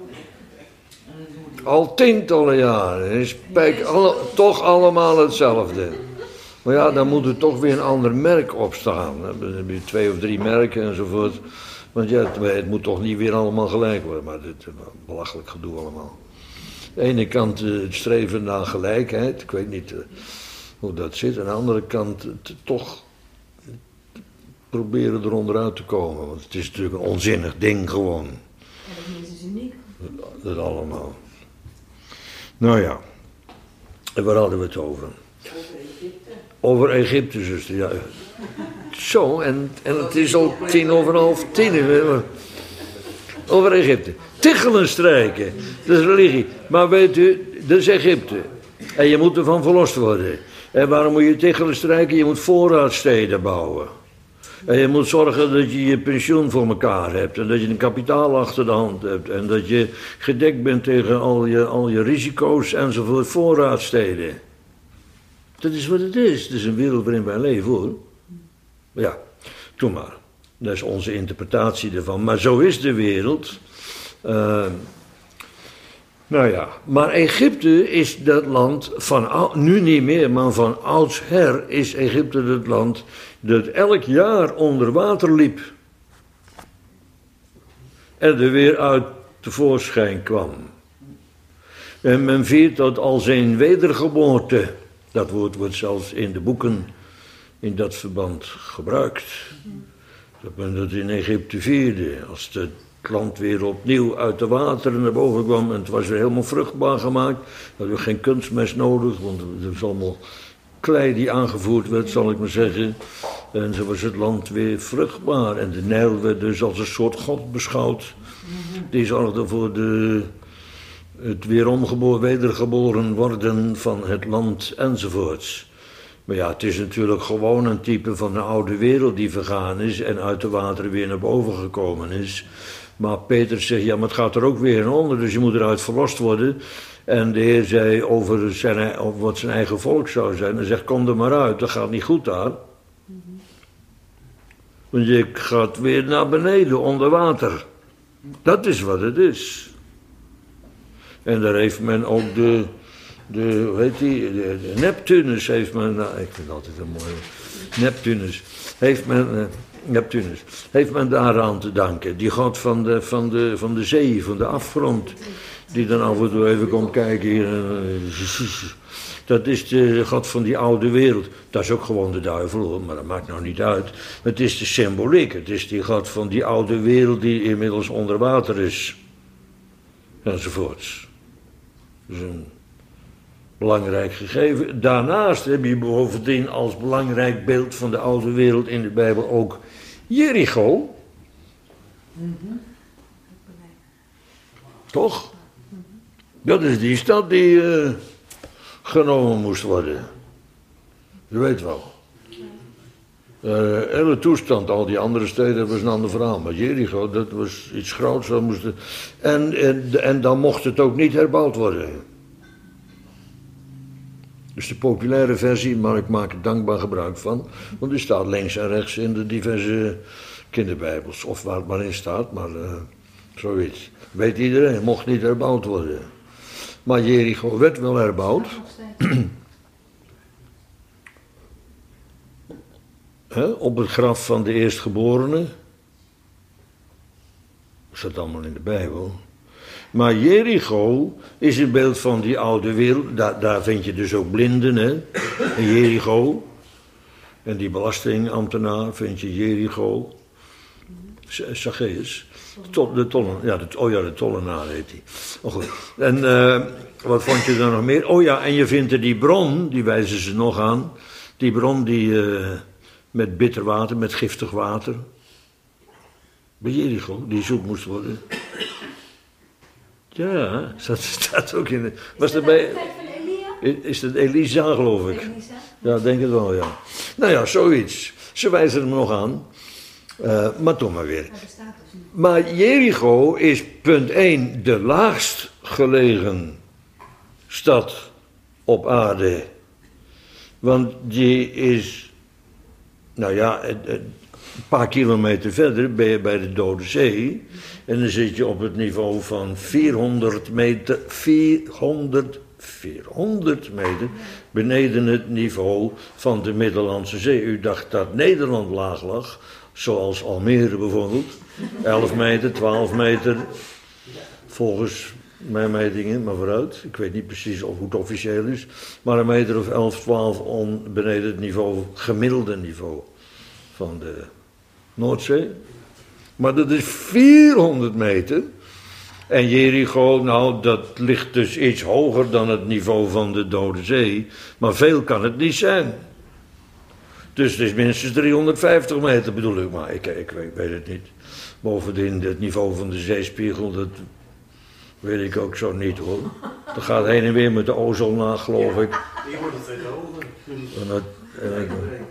Speaker 1: Al tientallen jaren. In spijker, alle, toch allemaal hetzelfde. Maar ja, dan moet er toch weer een ander merk op staan. Dan heb je twee of drie merken enzovoort. Want ja, het, het moet toch niet weer allemaal gelijk worden. Maar dit is een belachelijk gedoe allemaal. Aan de ene kant uh, het streven naar gelijkheid, ik weet niet uh, hoe dat zit. Aan de andere kant uh, toch proberen er onderuit te komen. Want het is natuurlijk een onzinnig ding gewoon.
Speaker 3: Ja, dat is uniek.
Speaker 1: Dat, dat allemaal. Nou ja, en waar hadden we het over?
Speaker 3: Over Egypte.
Speaker 1: Over Egypte, zuster, ja. Zo, en, en het is al tien over half tien. Over Egypte. Tichelen strijken, dat is religie. Maar weet u, dat is Egypte. En je moet ervan verlost worden. En waarom moet je tichelen strijken? Je moet voorraadsteden bouwen. En je moet zorgen dat je je pensioen voor elkaar hebt. En dat je een kapitaal achter de hand hebt. En dat je gedekt bent tegen al je, al je risico's enzovoort. Voorraadsteden. Dat is wat het is. Het is een wereld waarin wij leven, hoor. Ja, doe maar. Dat is onze interpretatie ervan. Maar zo is de wereld. Uh, nou ja, maar Egypte is dat land van, nu niet meer, maar van oudsher is Egypte het land dat elk jaar onder water liep. En er weer uit tevoorschijn kwam. En men viert dat als een wedergeboorte. Dat woord wordt zelfs in de boeken in dat verband gebruikt. Dat men dat in Egypte vierde, als het land weer opnieuw uit de wateren naar boven kwam en het was weer helemaal vruchtbaar gemaakt. Er had geen kunstmest nodig, want het was allemaal klei die aangevoerd werd, zal ik maar zeggen. En zo was het land weer vruchtbaar. En de Nijl werd dus als een soort god beschouwd. Die zorgde voor de, het weer omgeboren, wedergeboren worden van het land enzovoorts. Maar ja, het is natuurlijk gewoon een type van de oude wereld die vergaan is en uit de wateren weer naar boven gekomen is. Maar Petrus zegt, ja, maar het gaat er ook weer onder, dus je moet eruit verlost worden. En de Heer zei over, zijn, over wat zijn eigen volk zou zijn. Hij zegt, kom er maar uit, dat gaat niet goed daar. Want je gaat weer naar beneden, onder water. Dat is wat het is. En daar heeft men ook de, de hoe heet die, de, de Neptunus heeft men, nou, ik vind het altijd een mooie, Neptunus, heeft men... Uh, Neptunus, heeft men daaraan te danken. Die god van de, van, de, van de zee, van de afgrond. Die dan af en toe even komt kijken hier. Dat is de god van die oude wereld. Dat is ook gewoon de duivel, hoor, maar dat maakt nou niet uit. Het is de symboliek. Het is die god van die oude wereld die inmiddels onder water is. Enzovoorts. Dat is een belangrijk gegeven. Daarnaast heb je bovendien als belangrijk beeld van de oude wereld in de Bijbel ook Jericho. Mm-hmm. Toch? Mm-hmm. Dat is die stad die uh, genomen moest worden. Je weet wel. Uh, hele toestand, al die andere steden was een ander verhaal. Maar Jericho, dat was iets groots. Moesten... En, en, en dan mocht het ook niet herbouwd worden. is de populaire versie, maar ik maak er dankbaar gebruik van. Want die staat links en rechts in de diverse kinderbijbels. Of waar het maar in staat, maar uh, zoiets. Weet iedereen, mocht niet herbouwd worden. Maar Jericho werd wel herbouwd. He, op het graf van de eerstgeborene. Dat staat allemaal in de Bijbel. Maar Jericho is een beeld van die oude wereld. Daar, daar vind je dus ook blinden, hè. In Jericho. En die belastingambtenaar vind je Jericho. Zacchaeus. Tot de tollen, ja, de, oh ja, de tollenaar heet hij. Oh goed. En uh, wat vond je dan nog meer? Oh ja, en je vindt er die bron, die wijzen ze nog aan. Die bron die uh, met bitter water, met giftig water. Bij Jericho, die zoet moest worden. Ja, dat staat ook in de... Was dat bij... Is dat Elisa, geloof ik? Elisa? Ja, denk het wel, ja. Nou ja, zoiets. Ze wijzen hem nog aan. Uh, maar toch maar weer. Maar Jericho is punt één de laagst gelegen stad op aarde. Want die is, nou ja, een paar kilometer verder ben je bij de Dode Zee. En dan zit je op het niveau van vierhonderd meter, vierhonderd, vierhonderd meter beneden het niveau van de Middellandse Zee. U dacht dat Nederland laag lag. Zoals Almere bijvoorbeeld. elf meter, twaalf meter. Volgens mijn metingen, maar vooruit. Ik weet niet precies of hoe het officieel is. Maar een meter of elf, twaalf on, beneden het niveau, gemiddelde niveau van de Noordzee. Maar dat is vierhonderd meter. En Jericho, nou, dat ligt dus iets hoger dan het niveau van de Dode Zee. Maar veel kan het niet zijn. Dus het is minstens driehonderdvijftig meter bedoel ik, maar ik, ik, ik weet het niet. Bovendien het niveau van de zeespiegel, dat weet ik ook zo niet hoor. Dat gaat heen en weer met de ozonlaag, geloof ik.
Speaker 4: Die wordt het steeds hoger.
Speaker 1: En dat, en ik,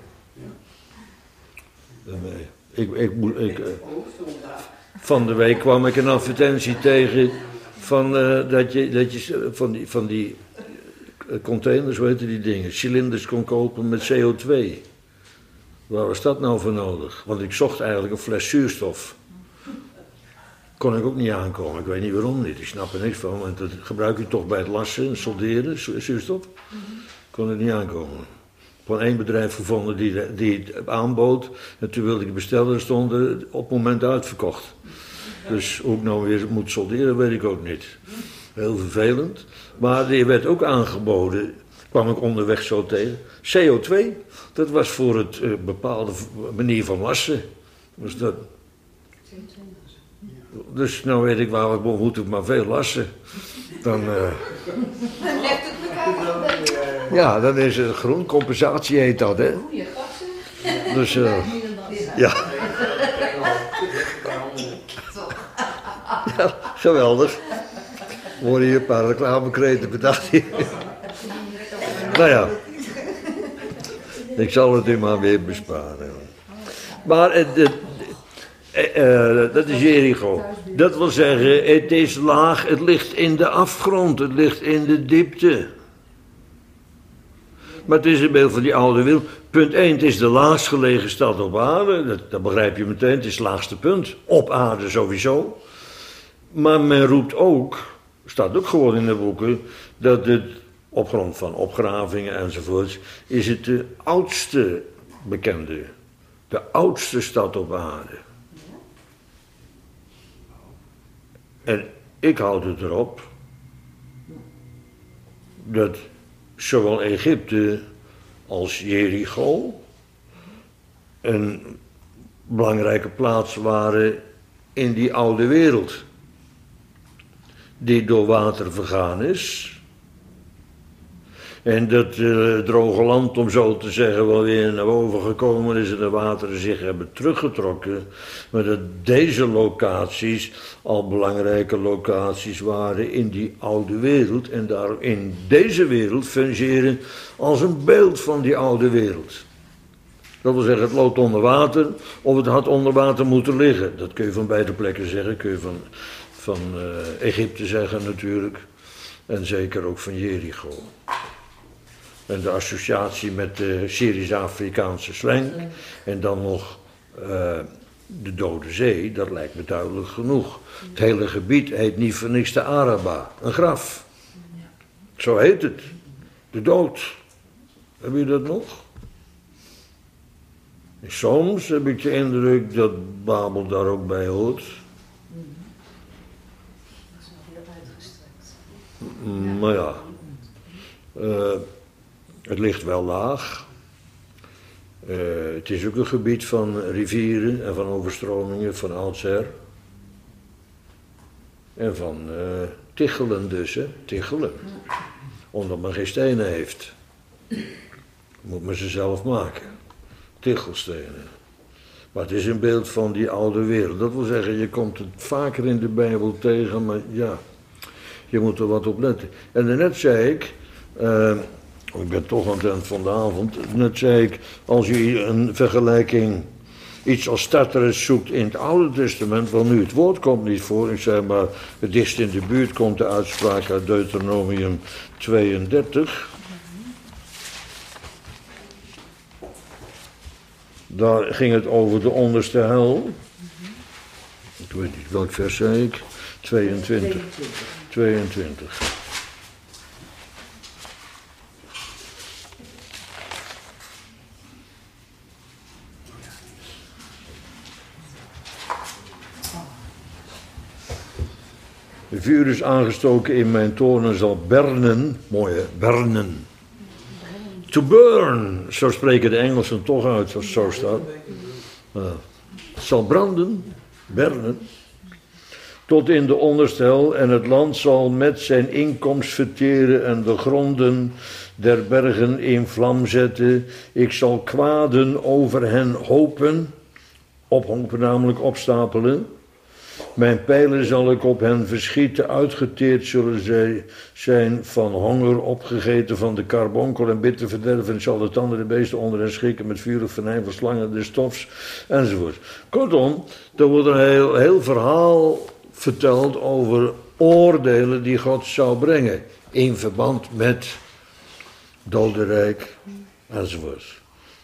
Speaker 1: ik, ik, ik, ik, van de week kwam ik een advertentie tegen van, uh, dat je, dat je van die, van die containers, hoe heet die dingen, cilinders kon kopen met C O twee. Waar was dat nou voor nodig? Want ik zocht eigenlijk een fles zuurstof. Kon ik ook niet aankomen. Ik weet niet waarom niet. Ik snap er niks van. Want dat gebruik je toch bij het lassen en solderen, zu- zuurstof. Kon het niet aankomen. Van één bedrijf gevonden die, die het aanbood. En toen wilde ik bestellen, er stond er op het moment uitverkocht. Dus hoe ik nou weer moet solderen, weet ik ook niet. Heel vervelend. Maar die werd ook aangeboden. Kwam ik onderweg zo tegen. C O twee, dat was voor het uh, bepaalde manier van lassen. Was dat. Dus nou weet ik waar ik moet ik maar veel lassen. Dan. Uh... Ja, dan is het groen. Compensatie heet dat, hè? Dus. Uh... Ja. Ja, geweldig. Worden hier een paar reclamekreten bedacht. Nou ja, ik zal het u maar weer besparen. Maar uh, uh, uh, dat is Jericho. Dat wil zeggen, het is laag, het ligt in de afgrond, het ligt in de diepte. Maar het is een beeld van die oude wereld. Punt één, het is de laagst gelegen stad op aarde. Dat, dat begrijp je meteen, het is het laagste punt. Op aarde sowieso. Maar men roept ook, staat ook gewoon in de boeken, dat het op grond van opgravingen enzovoorts, is het de oudste bekende, de oudste stad op aarde. En ik houd het erop dat zowel Egypte als Jericho een belangrijke plaats waren in die oude wereld, die door water vergaan is. En dat uh, droge land, om zo te zeggen, wel weer naar boven gekomen is en de wateren zich hebben teruggetrokken. Maar dat deze locaties al belangrijke locaties waren in die oude wereld. En daar in deze wereld fungeren als een beeld van die oude wereld. Dat wil zeggen, het loopt onder water of het had onder water moeten liggen. Dat kun je van beide plekken zeggen. Kun je van, van uh, Egypte zeggen natuurlijk. En zeker ook van Jericho. En de associatie met de Syrisch-Afrikaanse slang. En dan nog uh, de Dode Zee, dat lijkt me duidelijk genoeg. Het hele gebied heet niet voor niks de Araba, een graf. Zo heet het. De dood. Heb je dat nog? En soms heb ik de indruk dat Babel daar ook bij hoort.
Speaker 3: Dat is nog heel uitgestrekt.
Speaker 1: Maar ja, uh, het ligt wel laag. Uh, het is ook een gebied van rivieren en van overstromingen van oudsher. En van uh, tichelen dus, hè, tichelen. Omdat men geen stenen heeft. Moet men ze zelf maken. Tichelstenen. Maar het is een beeld van die oude wereld. Dat wil zeggen, je komt het vaker in de Bijbel tegen, maar ja, je moet er wat op letten. En daarnet zei ik, uh, ik ben toch aan het eind van de avond, net zei ik, als je een vergelijking, iets als Tartarus zoekt in het Oude Testament, want nu het woord komt niet voor, ik zeg maar, het dichtst in de buurt komt de uitspraak uit Deuteronomium tweeëndertig. Daar ging het over de onderste hel. Ik weet niet welk vers zei ik. tweeëntwintig. tweeëntwintig. De vuur is aangestoken in mijn toorn en zal bernen, mooie bernen. To burn, zo spreken de Engelsen toch uit, als het zo staat. Uh, het zal branden, bernen, tot in de onderste hel, en het land zal met zijn inkomst verteren en de gronden der bergen in vlam zetten. Ik zal kwaden over hen hopen, ophopen namelijk opstapelen. Mijn pijlen zal ik op hen verschieten, uitgeteerd zullen zij zijn van honger, opgegeten van de karbonkel en bitter verderven. En zal de tanden de beesten onder hen schrikken met vurig venijn van slangen des stofs, enzovoort. Kortom, er wordt een heel, heel verhaal verteld over oordelen die God zou brengen in verband met dodenrijk, enzovoort.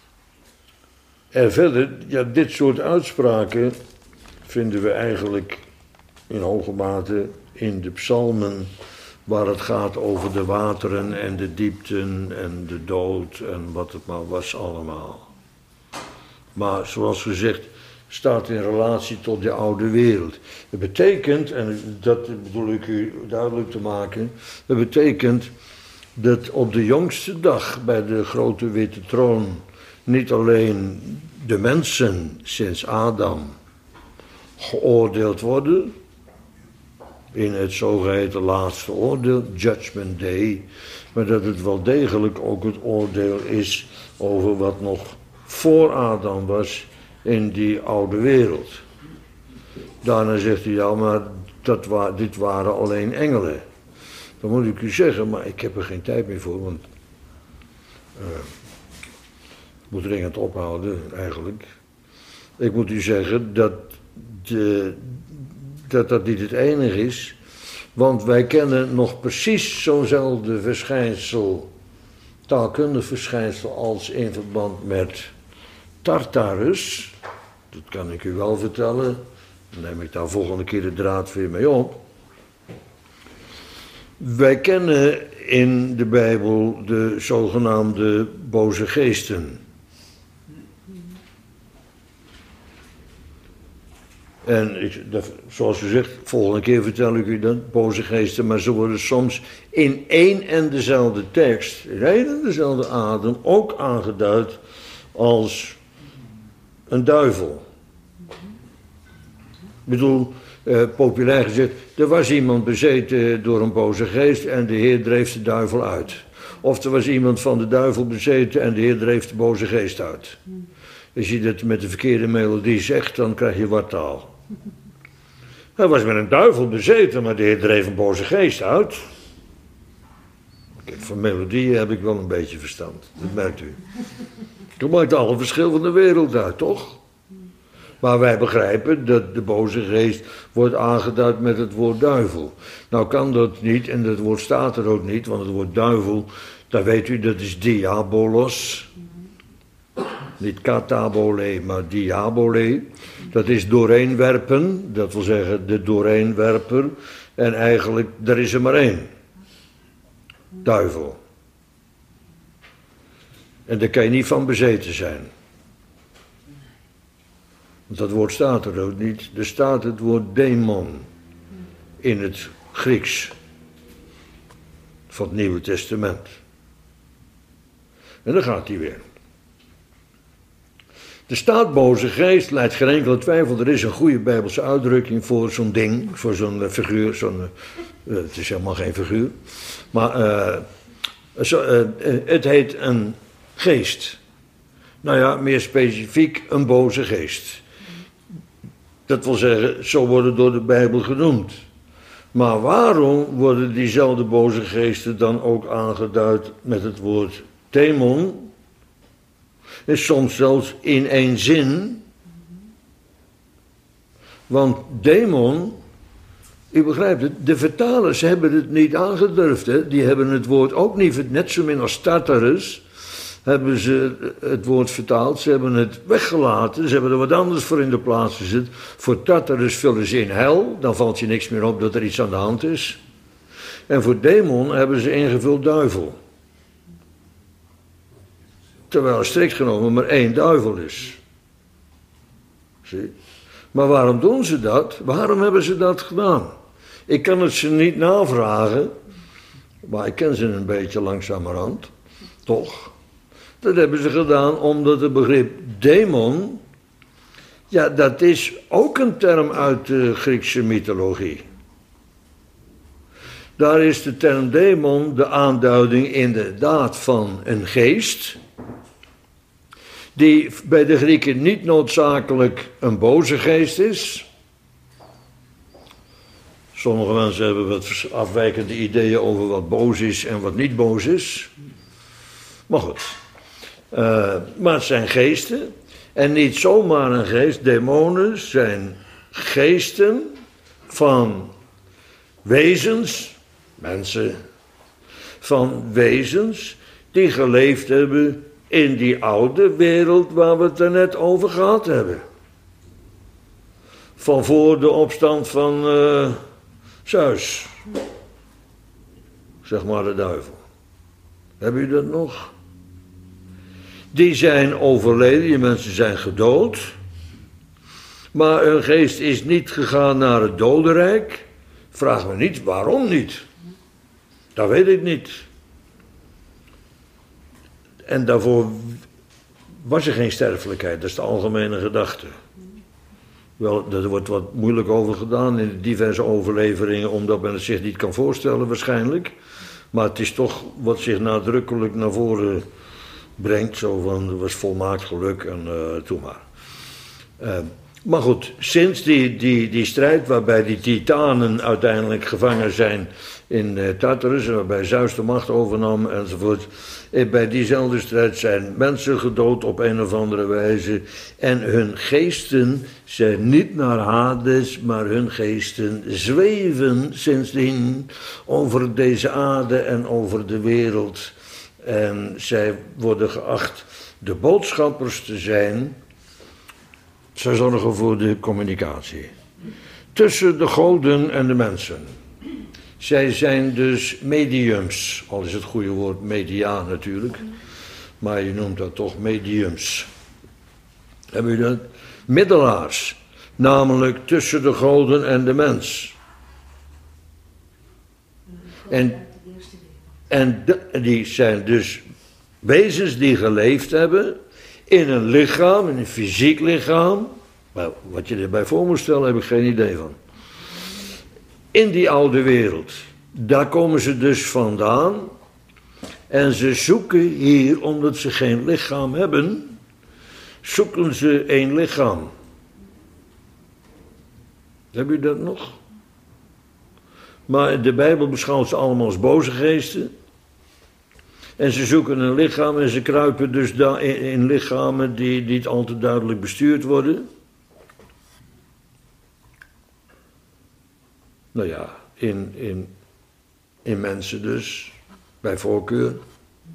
Speaker 1: En verder, ja, dit soort uitspraken vinden we eigenlijk in hoge mate in de psalmen, waar het gaat over de wateren en de diepten en de dood en wat het maar was allemaal. Maar zoals gezegd, staat in relatie tot de oude wereld. Het betekent, en dat bedoel ik u duidelijk te maken, het betekent dat op de jongste dag bij de grote witte troon niet alleen de mensen sinds Adam geoordeeld worden in het zogeheten laatste oordeel, Judgment Day, maar dat het wel degelijk ook het oordeel is over wat nog voor Adam was in die oude wereld. Daarna zegt hij, ja, maar dat wa- dit waren alleen engelen. Dan moet ik u zeggen, maar ik heb er geen tijd meer voor, want uh, ik moet dringend ophouden eigenlijk. Ik moet u zeggen dat De, dat dat niet het enige is, want wij kennen nog precies zo'nzelfde verschijnsel, taalkundig verschijnsel, als in verband met Tartarus. Dat kan ik u wel vertellen, dan neem ik daar volgende keer de draad weer mee op. Wij kennen in de Bijbel de zogenaamde boze geesten. En ik, dat, zoals u zegt, volgende keer vertel ik u dat, boze geesten, maar ze worden soms in één en dezelfde tekst, in één en dezelfde adem, ook aangeduid als een duivel. Ik bedoel, eh, populair gezegd, er was iemand bezeten door een boze geest en de Heer dreef de duivel uit. Of er was iemand van de duivel bezeten en de Heer dreef de boze geest uit. Als je dat met de verkeerde melodie zegt, dan krijg je wartaal. Hij was met een duivel bezeten, maar de Heer dreef een boze geest uit. Kijk, van melodieën heb ik wel een beetje verstand, dat merkt u. Dat maakt alle verschil van de wereld uit, toch? Maar wij begrijpen dat de boze geest wordt aangeduid met het woord duivel. Nou kan dat niet, en dat woord staat er ook niet, want het woord duivel Dat weet u, dat is diabolos. Niet katabole, maar diabole. Dat is doorheenwerpen, dat wil zeggen de doorheenwerper. En eigenlijk, er is er maar één. Duivel. En daar kan je niet van bezeten zijn. Want dat woord staat er ook niet. Er staat het woord demon in het Grieks van het Nieuwe Testament. En dan gaat hij weer. De staat boze geest leidt geen enkele twijfel. Er is een goede Bijbelse uitdrukking voor zo'n ding, voor zo'n uh, figuur. Zo'n, uh, het is helemaal geen figuur. Maar uh, zo, uh, uh, het heet een geest. Nou ja, meer specifiek een boze geest. Dat wil zeggen, zo worden door de Bijbel genoemd. Maar waarom worden diezelfde boze geesten dan ook aangeduid met het woord demon? En soms zelfs in één zin. Want demon, u begrijpt het, de vertalers hebben het niet aangedurfd. Hè? Die hebben het woord ook niet, net zo min als Tartarus, hebben ze het woord vertaald. Ze hebben het weggelaten, ze hebben er wat anders voor in de plaats gezet. Voor Tartarus vullen ze in hel, dan valt je niks meer op dat er iets aan de hand is. En voor demon hebben ze ingevuld duivel. Terwijl er strikt genomen maar één duivel is. Zie? Maar waarom doen ze dat? Waarom hebben ze dat gedaan? Ik kan het ze niet navragen, maar ik ken ze een beetje langzamerhand, toch? Dat hebben ze gedaan omdat het begrip demon, ja, dat is ook een term uit de Griekse mythologie. Daar is de term demon de aanduiding inderdaad van een geest, die bij de Grieken niet noodzakelijk een boze geest is. Sommige mensen hebben wat afwijkende ideeën over wat boos is en wat niet boos is. Maar goed. Uh, maar het zijn geesten. En niet zomaar een geest. Demonen zijn geesten van wezens, mensen, van wezens die geleefd hebben in die oude wereld waar we het er net over gehad hebben. Van voor de opstand van uh, Zeus. Zeg maar de duivel. Hebben jullie dat nog? Die zijn overleden, die mensen zijn gedood. Maar hun geest is niet gegaan naar het dodenrijk. Vraag me niet, waarom niet? Dat weet ik niet. En daarvoor was er geen sterfelijkheid, dat is de algemene gedachte. Wel, er wordt wat moeilijk over gedaan in de diverse overleveringen, omdat men het zich niet kan voorstellen waarschijnlijk. Maar het is toch wat zich nadrukkelijk naar voren brengt, zo van, er was volmaakt geluk en uh, toe maar. Uh, maar goed, sinds die, die, die strijd waarbij die titanen uiteindelijk gevangen zijn in uh, Tartarus, waarbij Zeus de macht overnam enzovoort, en bij diezelfde strijd zijn mensen gedood op een of andere wijze en hun geesten zijn niet naar Hades, maar hun geesten zweven sindsdien over deze aarde en over de wereld. En zij worden geacht de boodschappers te zijn. Zij zorgen voor de communicatie tussen de goden en de mensen. Zij zijn dus mediums, al is het goede woord media natuurlijk, maar je noemt dat toch mediums. Hebben jullie dat? Middelaars, namelijk tussen de goden en de mens. En, en de, die zijn dus wezens die geleefd hebben in een lichaam, in een fysiek lichaam. Maar wat je erbij voor moet stellen, heb ik geen idee van. In die oude wereld, daar komen ze dus vandaan. En ze zoeken hier, omdat ze geen lichaam hebben, zoeken ze één lichaam. Heb je dat nog? Maar de Bijbel beschouwt ze allemaal als boze geesten. En ze zoeken een lichaam en ze kruipen dus in, in lichamen die niet al te duidelijk bestuurd worden. Nou ja, in, in, in mensen dus, bij voorkeur.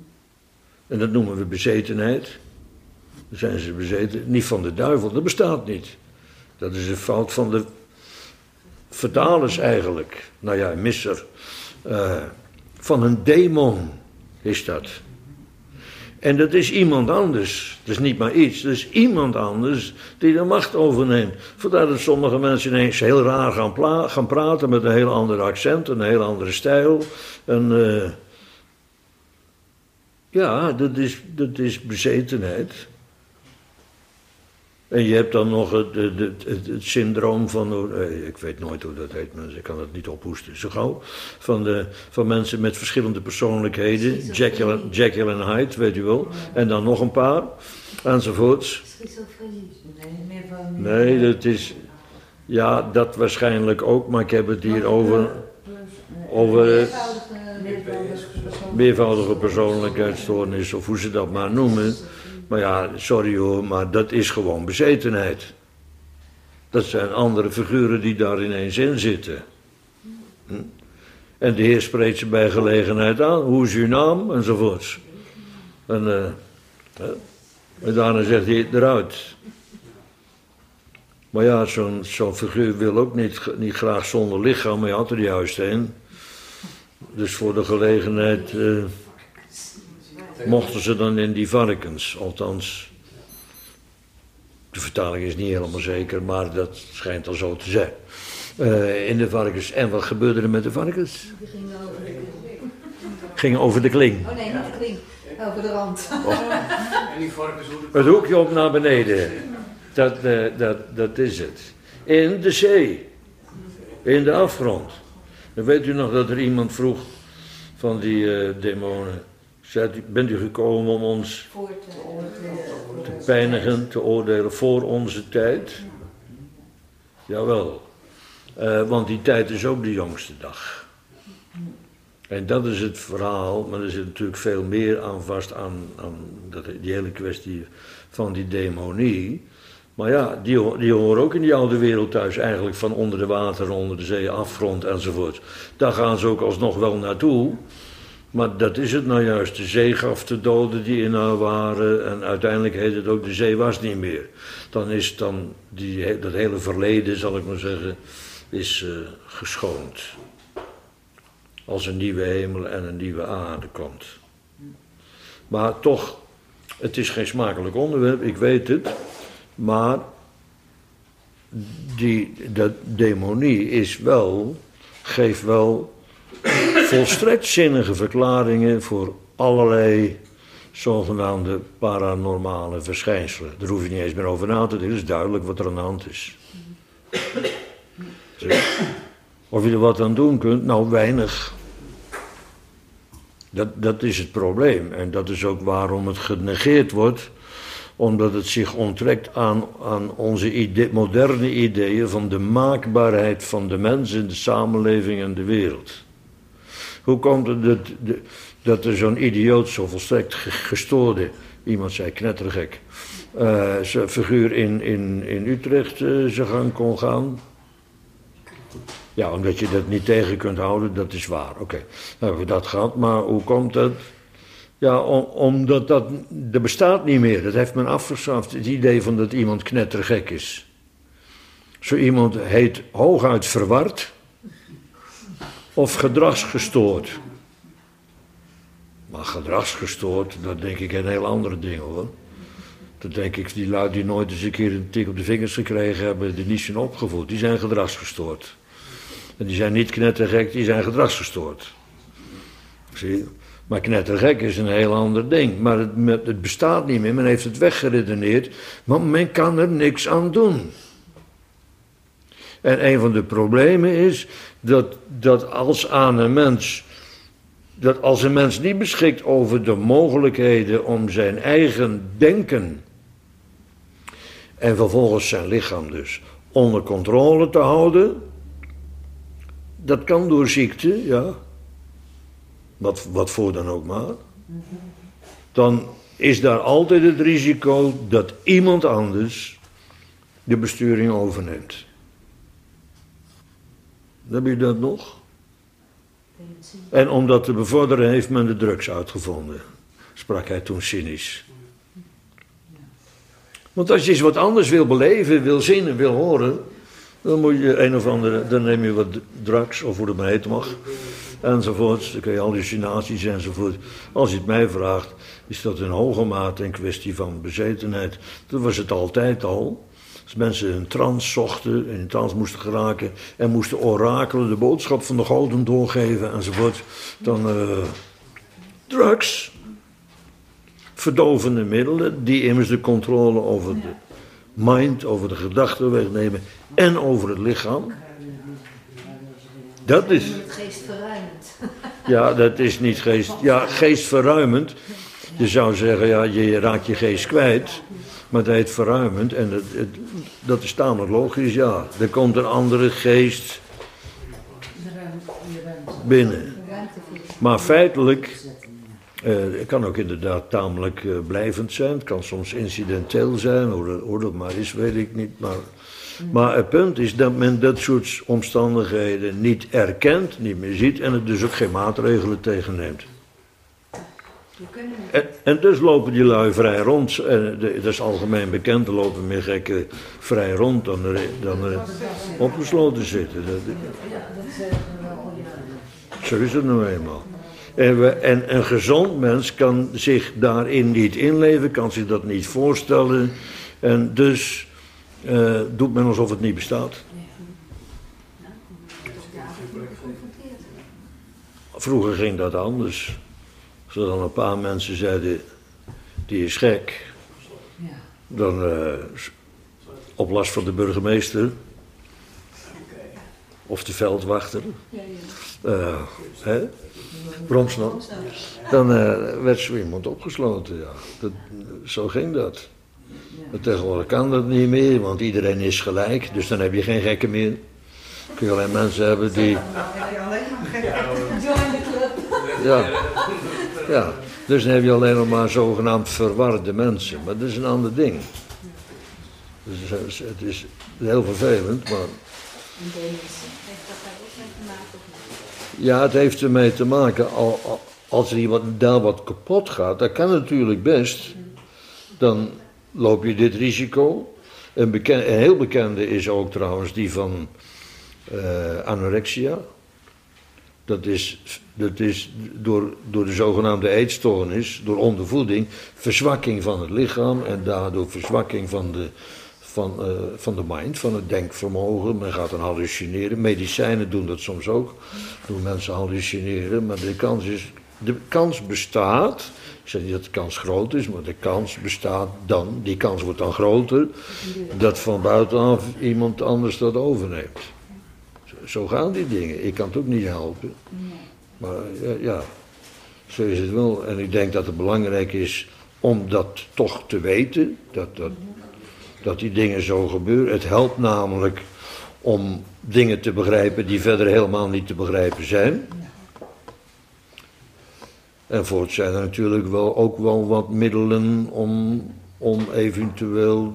Speaker 1: En dat noemen we bezetenheid. Dan zijn ze bezeten. Niet van de duivel, dat bestaat niet. Dat is een fout van de vertalers eigenlijk. Nou ja, misser. Uh, van een demon is dat. En dat is iemand anders. Dat is niet maar iets. Dat is iemand anders die de macht overneemt. Vandaar dat sommige mensen ineens heel raar gaan, pla- gaan praten met een heel ander accent, een heel andere stijl. En uh, ja, dat is, dat is bezetenheid. En je hebt dan nog het, het, het, het, het syndroom van, ik weet nooit hoe dat heet, mensen, ik kan het niet ophoesten zo gauw, van, de, van mensen met verschillende persoonlijkheden, Jekyll, Jekyll en Hyde, weet u wel, en dan nog een paar, enzovoorts.
Speaker 3: Schizofrenie.
Speaker 2: Nee, meer van...
Speaker 1: Nee, dat is, ja, dat waarschijnlijk ook, maar ik heb het hier over, over meervoudige persoonlijkheidsstoornis, of hoe ze dat maar noemen. Maar ja, sorry hoor, maar dat is gewoon bezetenheid. Dat zijn andere figuren die daar ineens in zitten. Hm? En de Heer spreekt ze bij gelegenheid aan. Hoe is uw naam? Enzovoorts. En, uh, en daarna zegt hij eruit. Maar ja, zo'n zo'n figuur wil ook niet, niet graag zonder lichaam, maar je had er juist een. Dus voor de gelegenheid... Uh, mochten ze dan in die varkens, althans, de vertaling is niet helemaal zeker, maar dat schijnt al zo te zijn. Uh, in de varkens. En wat gebeurde er met de varkens?
Speaker 3: Die gingen over de kling.
Speaker 1: Gingen over de kling.
Speaker 3: Oh nee, niet de kling. Over de rand.
Speaker 1: Oh.
Speaker 4: En die varkens hoe
Speaker 1: Het hoekje op naar beneden. Dat, uh, dat, dat is het. In de zee. In de afgrond. Dan weet u nog dat er iemand vroeg van die uh, demonen. Zei, bent u gekomen om ons
Speaker 3: Voor te oordelen.
Speaker 1: te pijnigen, te oordelen voor onze tijd? Jawel. Uh, want die tijd is ook de jongste dag. En dat is het verhaal, maar er zit natuurlijk veel meer aan vast aan, aan dat, die hele kwestie van die demonie. Maar ja, die, die horen ook in die oude wereld thuis eigenlijk van onder de water, onder de zee, afgrond enzovoort. Daar gaan ze ook alsnog wel naartoe. Maar dat is het nou juist, de zee gaf de doden die in haar waren en uiteindelijk heet het ook de zee was niet meer. Dan is dan die, dat hele verleden, zal ik maar zeggen, is uh, geschoond. Als een nieuwe hemel en een nieuwe aarde komt. Maar toch, het is geen smakelijk onderwerp, ik weet het. Maar die, dat demonie is wel, geeft wel volstrekt zinnige verklaringen voor allerlei zogenaamde paranormale verschijnselen. Daar hoef je niet eens meer over na te denken, het is duidelijk wat er aan de hand is. Of je er wat aan doen kunt, nou weinig. Dat, dat is het probleem en dat is ook waarom het genegeerd wordt, omdat het zich onttrekt aan, aan onze idee, moderne ideeën van de maakbaarheid van de mens in de samenleving en de wereld. Hoe komt het dat, dat er zo'n idioot, zo volstrekt gestoorde, iemand zei knettergek, uh, zo'n figuur in, in, in Utrecht uh, zijn gang kon gaan? Ja, omdat je dat niet tegen kunt houden, dat is waar. Oké, okay. Dan hebben we dat gehad, maar hoe komt dat? Ja, om, omdat dat, dat bestaat niet meer. Dat heeft men afgeschaft, het idee van dat iemand knettergek is. Zo iemand heet hooguit verward of gedragsgestoord. Maar gedragsgestoord, dat denk ik een heel andere ding hoor. Dat denk ik, die lui die nooit eens een keer een tik op de vingers gekregen hebben, die niet zijn opgevoed, die zijn gedragsgestoord. En die zijn niet knettergek, die zijn gedragsgestoord. Zie je? Maar knettergek is een heel ander ding. Maar het, het bestaat niet meer, men heeft het weggeredeneerd, want men kan er niks aan doen. En een van de problemen is dat, dat als aan een mens, dat als een mens niet beschikt over de mogelijkheden om zijn eigen denken en vervolgens zijn lichaam dus onder controle te houden, dat kan door ziekte, ja, wat, wat voor dan ook maar, dan is daar altijd het risico dat iemand anders de besturing overneemt. Heb je dat nog? En om dat te bevorderen heeft men de drugs uitgevonden. sprak hij toen cynisch. Want als je eens wat anders wil beleven, wil zien en wil horen, dan moet je een of andere, dan neem je wat drugs, of hoe het maar heet mag, enzovoort. Dan kun je hallucinaties enzovoort. Als je het mij vraagt, is dat in hoge mate een kwestie van bezetenheid. Dat was het altijd al. Als mensen een trance zochten, in een trance moesten geraken en moesten orakelen, de boodschap van de goden doorgeven enzovoort, dan uh, drugs. Verdovende middelen, die immers de controle over de mind, over de gedachten wegnemen en over het lichaam. Dat is...
Speaker 3: Geestverruimend.
Speaker 1: Ja, dat is niet geest... Ja, geestverruimend. Je zou zeggen, ja, je raakt je geest kwijt, maar dat heet verruimend en het, het, dat is tamelijk logisch, ja. Er komt een andere geest binnen. Maar feitelijk... Uh, het kan ook inderdaad tamelijk uh, blijvend zijn. Het kan soms incidenteel zijn. Hoe dat, hoe dat maar is, weet ik niet. Maar, maar het punt is dat men dat soort omstandigheden niet erkent, niet meer ziet en er dus ook geen maatregelen tegen neemt. En, en dus lopen die lui vrij rond. En de, dat is algemeen bekend, er lopen meer gekken vrij rond dan er, dan er opgesloten zitten. Dat, zo is het nou eenmaal. En, we, en een gezond mens kan zich daarin niet inleven, kan zich dat niet voorstellen. En dus uh, doet men alsof het niet bestaat. Vroeger ging dat anders. Als er dan een paar mensen zeiden, die is gek. Dan uh, op last van de burgemeester. Of de veldwachter. Uh, hè? Bromsnap. Dan uh, werd zo iemand opgesloten, ja. Dat, zo ging dat. Maar tegenwoordig kan dat niet meer, want iedereen is gelijk. Dus dan heb je geen gekken meer. Dan kun je alleen mensen hebben die... Ja, ja. Dus dan heb je alleen nog maar zogenaamd verwarde mensen. Maar dat is een ander ding. Dus het is heel vervelend, maar... Ja, het heeft ermee te maken, als er iemand daar wat kapot gaat, dat kan natuurlijk best, dan loop je dit risico. Een, beken, een heel bekende is ook trouwens die van uh, anorexia. Dat is, dat is door, door de zogenaamde eetstoornis, door ondervoeding, verzwakking van het lichaam en daardoor verzwakking van de... Van, uh, van de mind, van het denkvermogen. Men gaat dan hallucineren. Medicijnen doen dat soms ook. Doen mensen hallucineren. Maar de kans is... De kans bestaat... Ik zeg niet dat de kans groot is, maar de kans bestaat dan... Die kans wordt dan groter... Dat van buitenaf iemand anders dat overneemt. Zo, zo gaan die dingen. Ik kan het ook niet helpen. Maar ja, ja, zo is het wel. En ik denk dat het belangrijk is... Om dat toch te weten. Dat dat... Dat die dingen zo gebeuren. Het helpt namelijk om dingen te begrijpen die verder helemaal niet te begrijpen zijn. En voorts zijn er natuurlijk wel, ook wel wat middelen om, om eventueel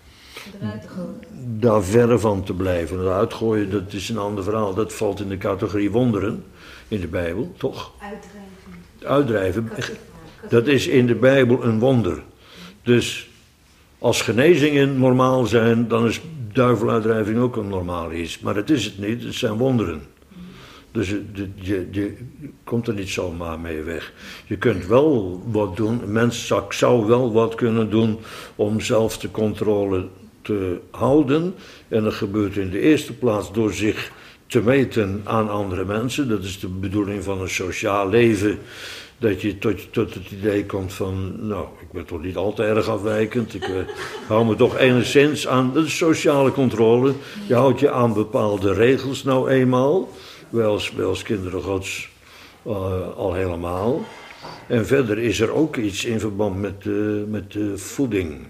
Speaker 1: daar verre van te blijven. Het uitgooien, dat is een ander verhaal. Dat valt in de categorie wonderen in de Bijbel, toch? Uitdrijven. Uitdrijven. Dat is in de Bijbel een wonder. Dus... Als genezingen normaal zijn, dan is duiveluitdrijving ook een normaal iets. Maar dat is het niet, het zijn wonderen. Dus je, je, je komt er niet zomaar mee weg. Je kunt wel wat doen, een mens zou wel wat kunnen doen om zelf de controle te houden. En dat gebeurt in de eerste plaats door zich te meten aan andere mensen. Dat is de bedoeling van een sociaal leven. Dat je tot, tot het idee komt van, nou, ik ben toch niet al te erg afwijkend. Ik uh, hou me toch enigszins aan, dat is sociale controle. Je houdt je aan bepaalde regels nou eenmaal. Wij als, wij als kinderen gods uh, al helemaal. En verder is er ook iets in verband met, uh, met uh, voeding.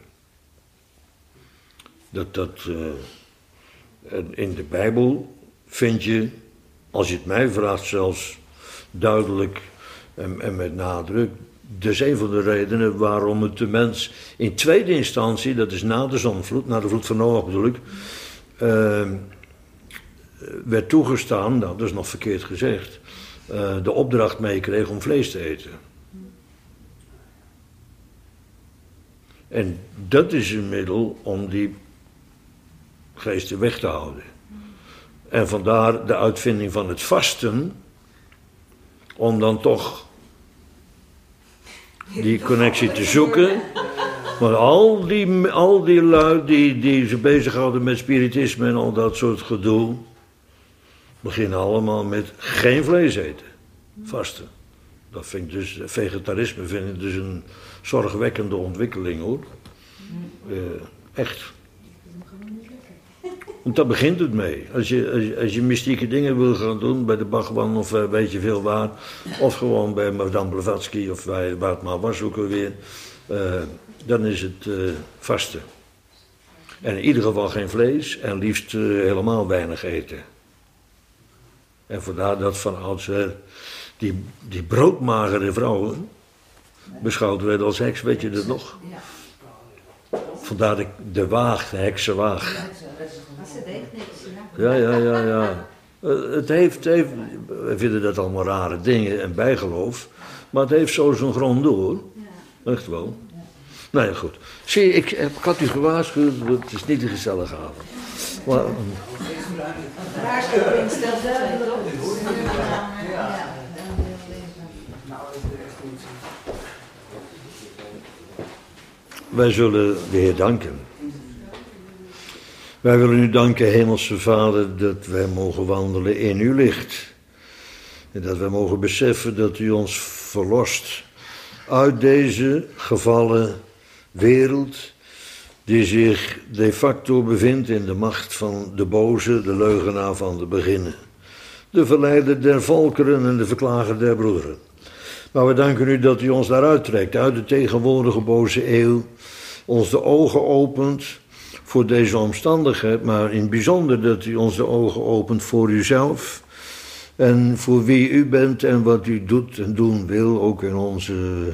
Speaker 1: Dat dat, uh, in de Bijbel vind je, als je het mij vraagt zelfs, duidelijk... En, en met nadruk, dat is een van de redenen waarom het de mens in tweede instantie, dat is na de zondvloed, na de vloed van Noach bedoel ik, uh, werd toegestaan, nou dat is nog verkeerd gezegd, uh, de opdracht meekreeg om vlees te eten. En dat is een middel om die geesten weg te houden. En vandaar de uitvinding van het vasten, om dan toch die connectie te zoeken. Maar al die, al die lui die, die zich bezighouden met spiritisme en al dat soort gedoe, beginnen allemaal met geen vlees eten. Vasten. Dat vind ik dus, vegetarisme vind ik dus een zorgwekkende ontwikkeling hoor. Uh, echt. Want daar begint het mee. Als je, als, je, als je mystieke dingen wil gaan doen, bij de Bhagwan of uh, weet je veel waar, of gewoon bij Madame Blavatsky of waar, waar het maar was ook alweer, uh, dan is het uh, vasten. En in ieder geval geen vlees en liefst uh, helemaal weinig eten. En vandaar dat van oudsher die, die broodmagere vrouwen beschouwd werden als heks, weet je dat nog? Vandaar de, de waag, de heksenwaag.
Speaker 3: Ze deed niks,
Speaker 1: Ja,
Speaker 3: ja.
Speaker 1: ja, ja, ja. Uh, het heeft, heeft, we vinden dat allemaal rare dingen en bijgeloof, maar het heeft zo zijn grond door. Echt wel. Nou ja, goed. Zie je, ik, ik had u gewaarschuwd, het is niet een gezellige avond. Maar, um,
Speaker 3: Waarschuwing stelt duidelijk op.
Speaker 2: Ja.
Speaker 1: wij zullen de Heer danken. Wij willen u danken, Hemelse Vader, dat wij mogen wandelen in uw licht. En dat wij mogen beseffen dat u ons verlost uit deze gevallen wereld, die zich de facto bevindt in de macht van de boze, de leugenaar van de beginnen. De verleider der volkeren en de verklager der broederen. Maar we danken u dat u ons daaruit trekt, uit de tegenwoordige boze eeuw, ons de ogen opent voor deze omstandigheid, maar in het bijzonder dat u ons de ogen opent voor uzelf en voor wie u bent en wat u doet en doen wil, ook in onze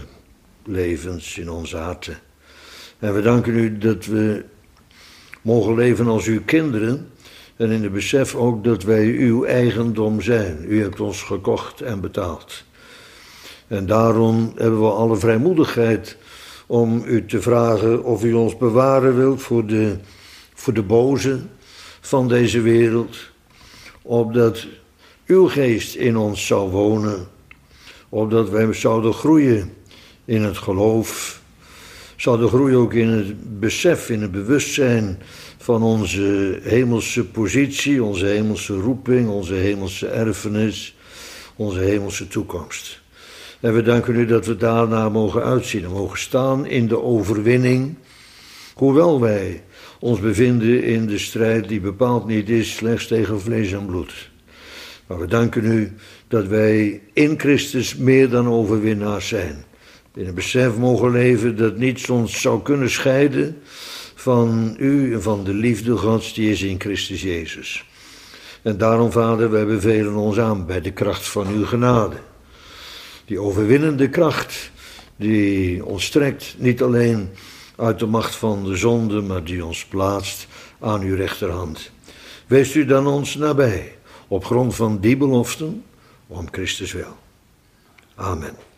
Speaker 1: levens, in onze harten. En we danken u dat we mogen leven als uw kinderen en in het besef ook dat wij uw eigendom zijn. U hebt ons gekocht en betaald. En daarom hebben we alle vrijmoedigheid om u te vragen of u ons bewaren wilt voor de, voor de boze van deze wereld. Opdat uw geest in ons zou wonen. Opdat wij zouden groeien in het geloof. Zouden groeien ook in het besef, in het bewustzijn van onze hemelse positie, onze hemelse roeping, onze hemelse erfenis, onze hemelse toekomst. En we danken u dat we daarna mogen uitzien en mogen staan in de overwinning, hoewel wij ons bevinden in de strijd die bepaald niet is slechts tegen vlees en bloed. Maar we danken u dat wij in Christus meer dan overwinnaars zijn. In het besef mogen leven dat niets ons zou kunnen scheiden van u en van de liefde Gods die is in Christus Jezus. En daarom, Vader, wij bevelen ons aan bij de kracht van uw genade. Die overwinnende kracht die ons trekt, niet alleen uit de macht van de zonde, maar die ons plaatst aan uw rechterhand. Wees u dan ons nabij, op grond van die beloften, om Christus wil. Amen.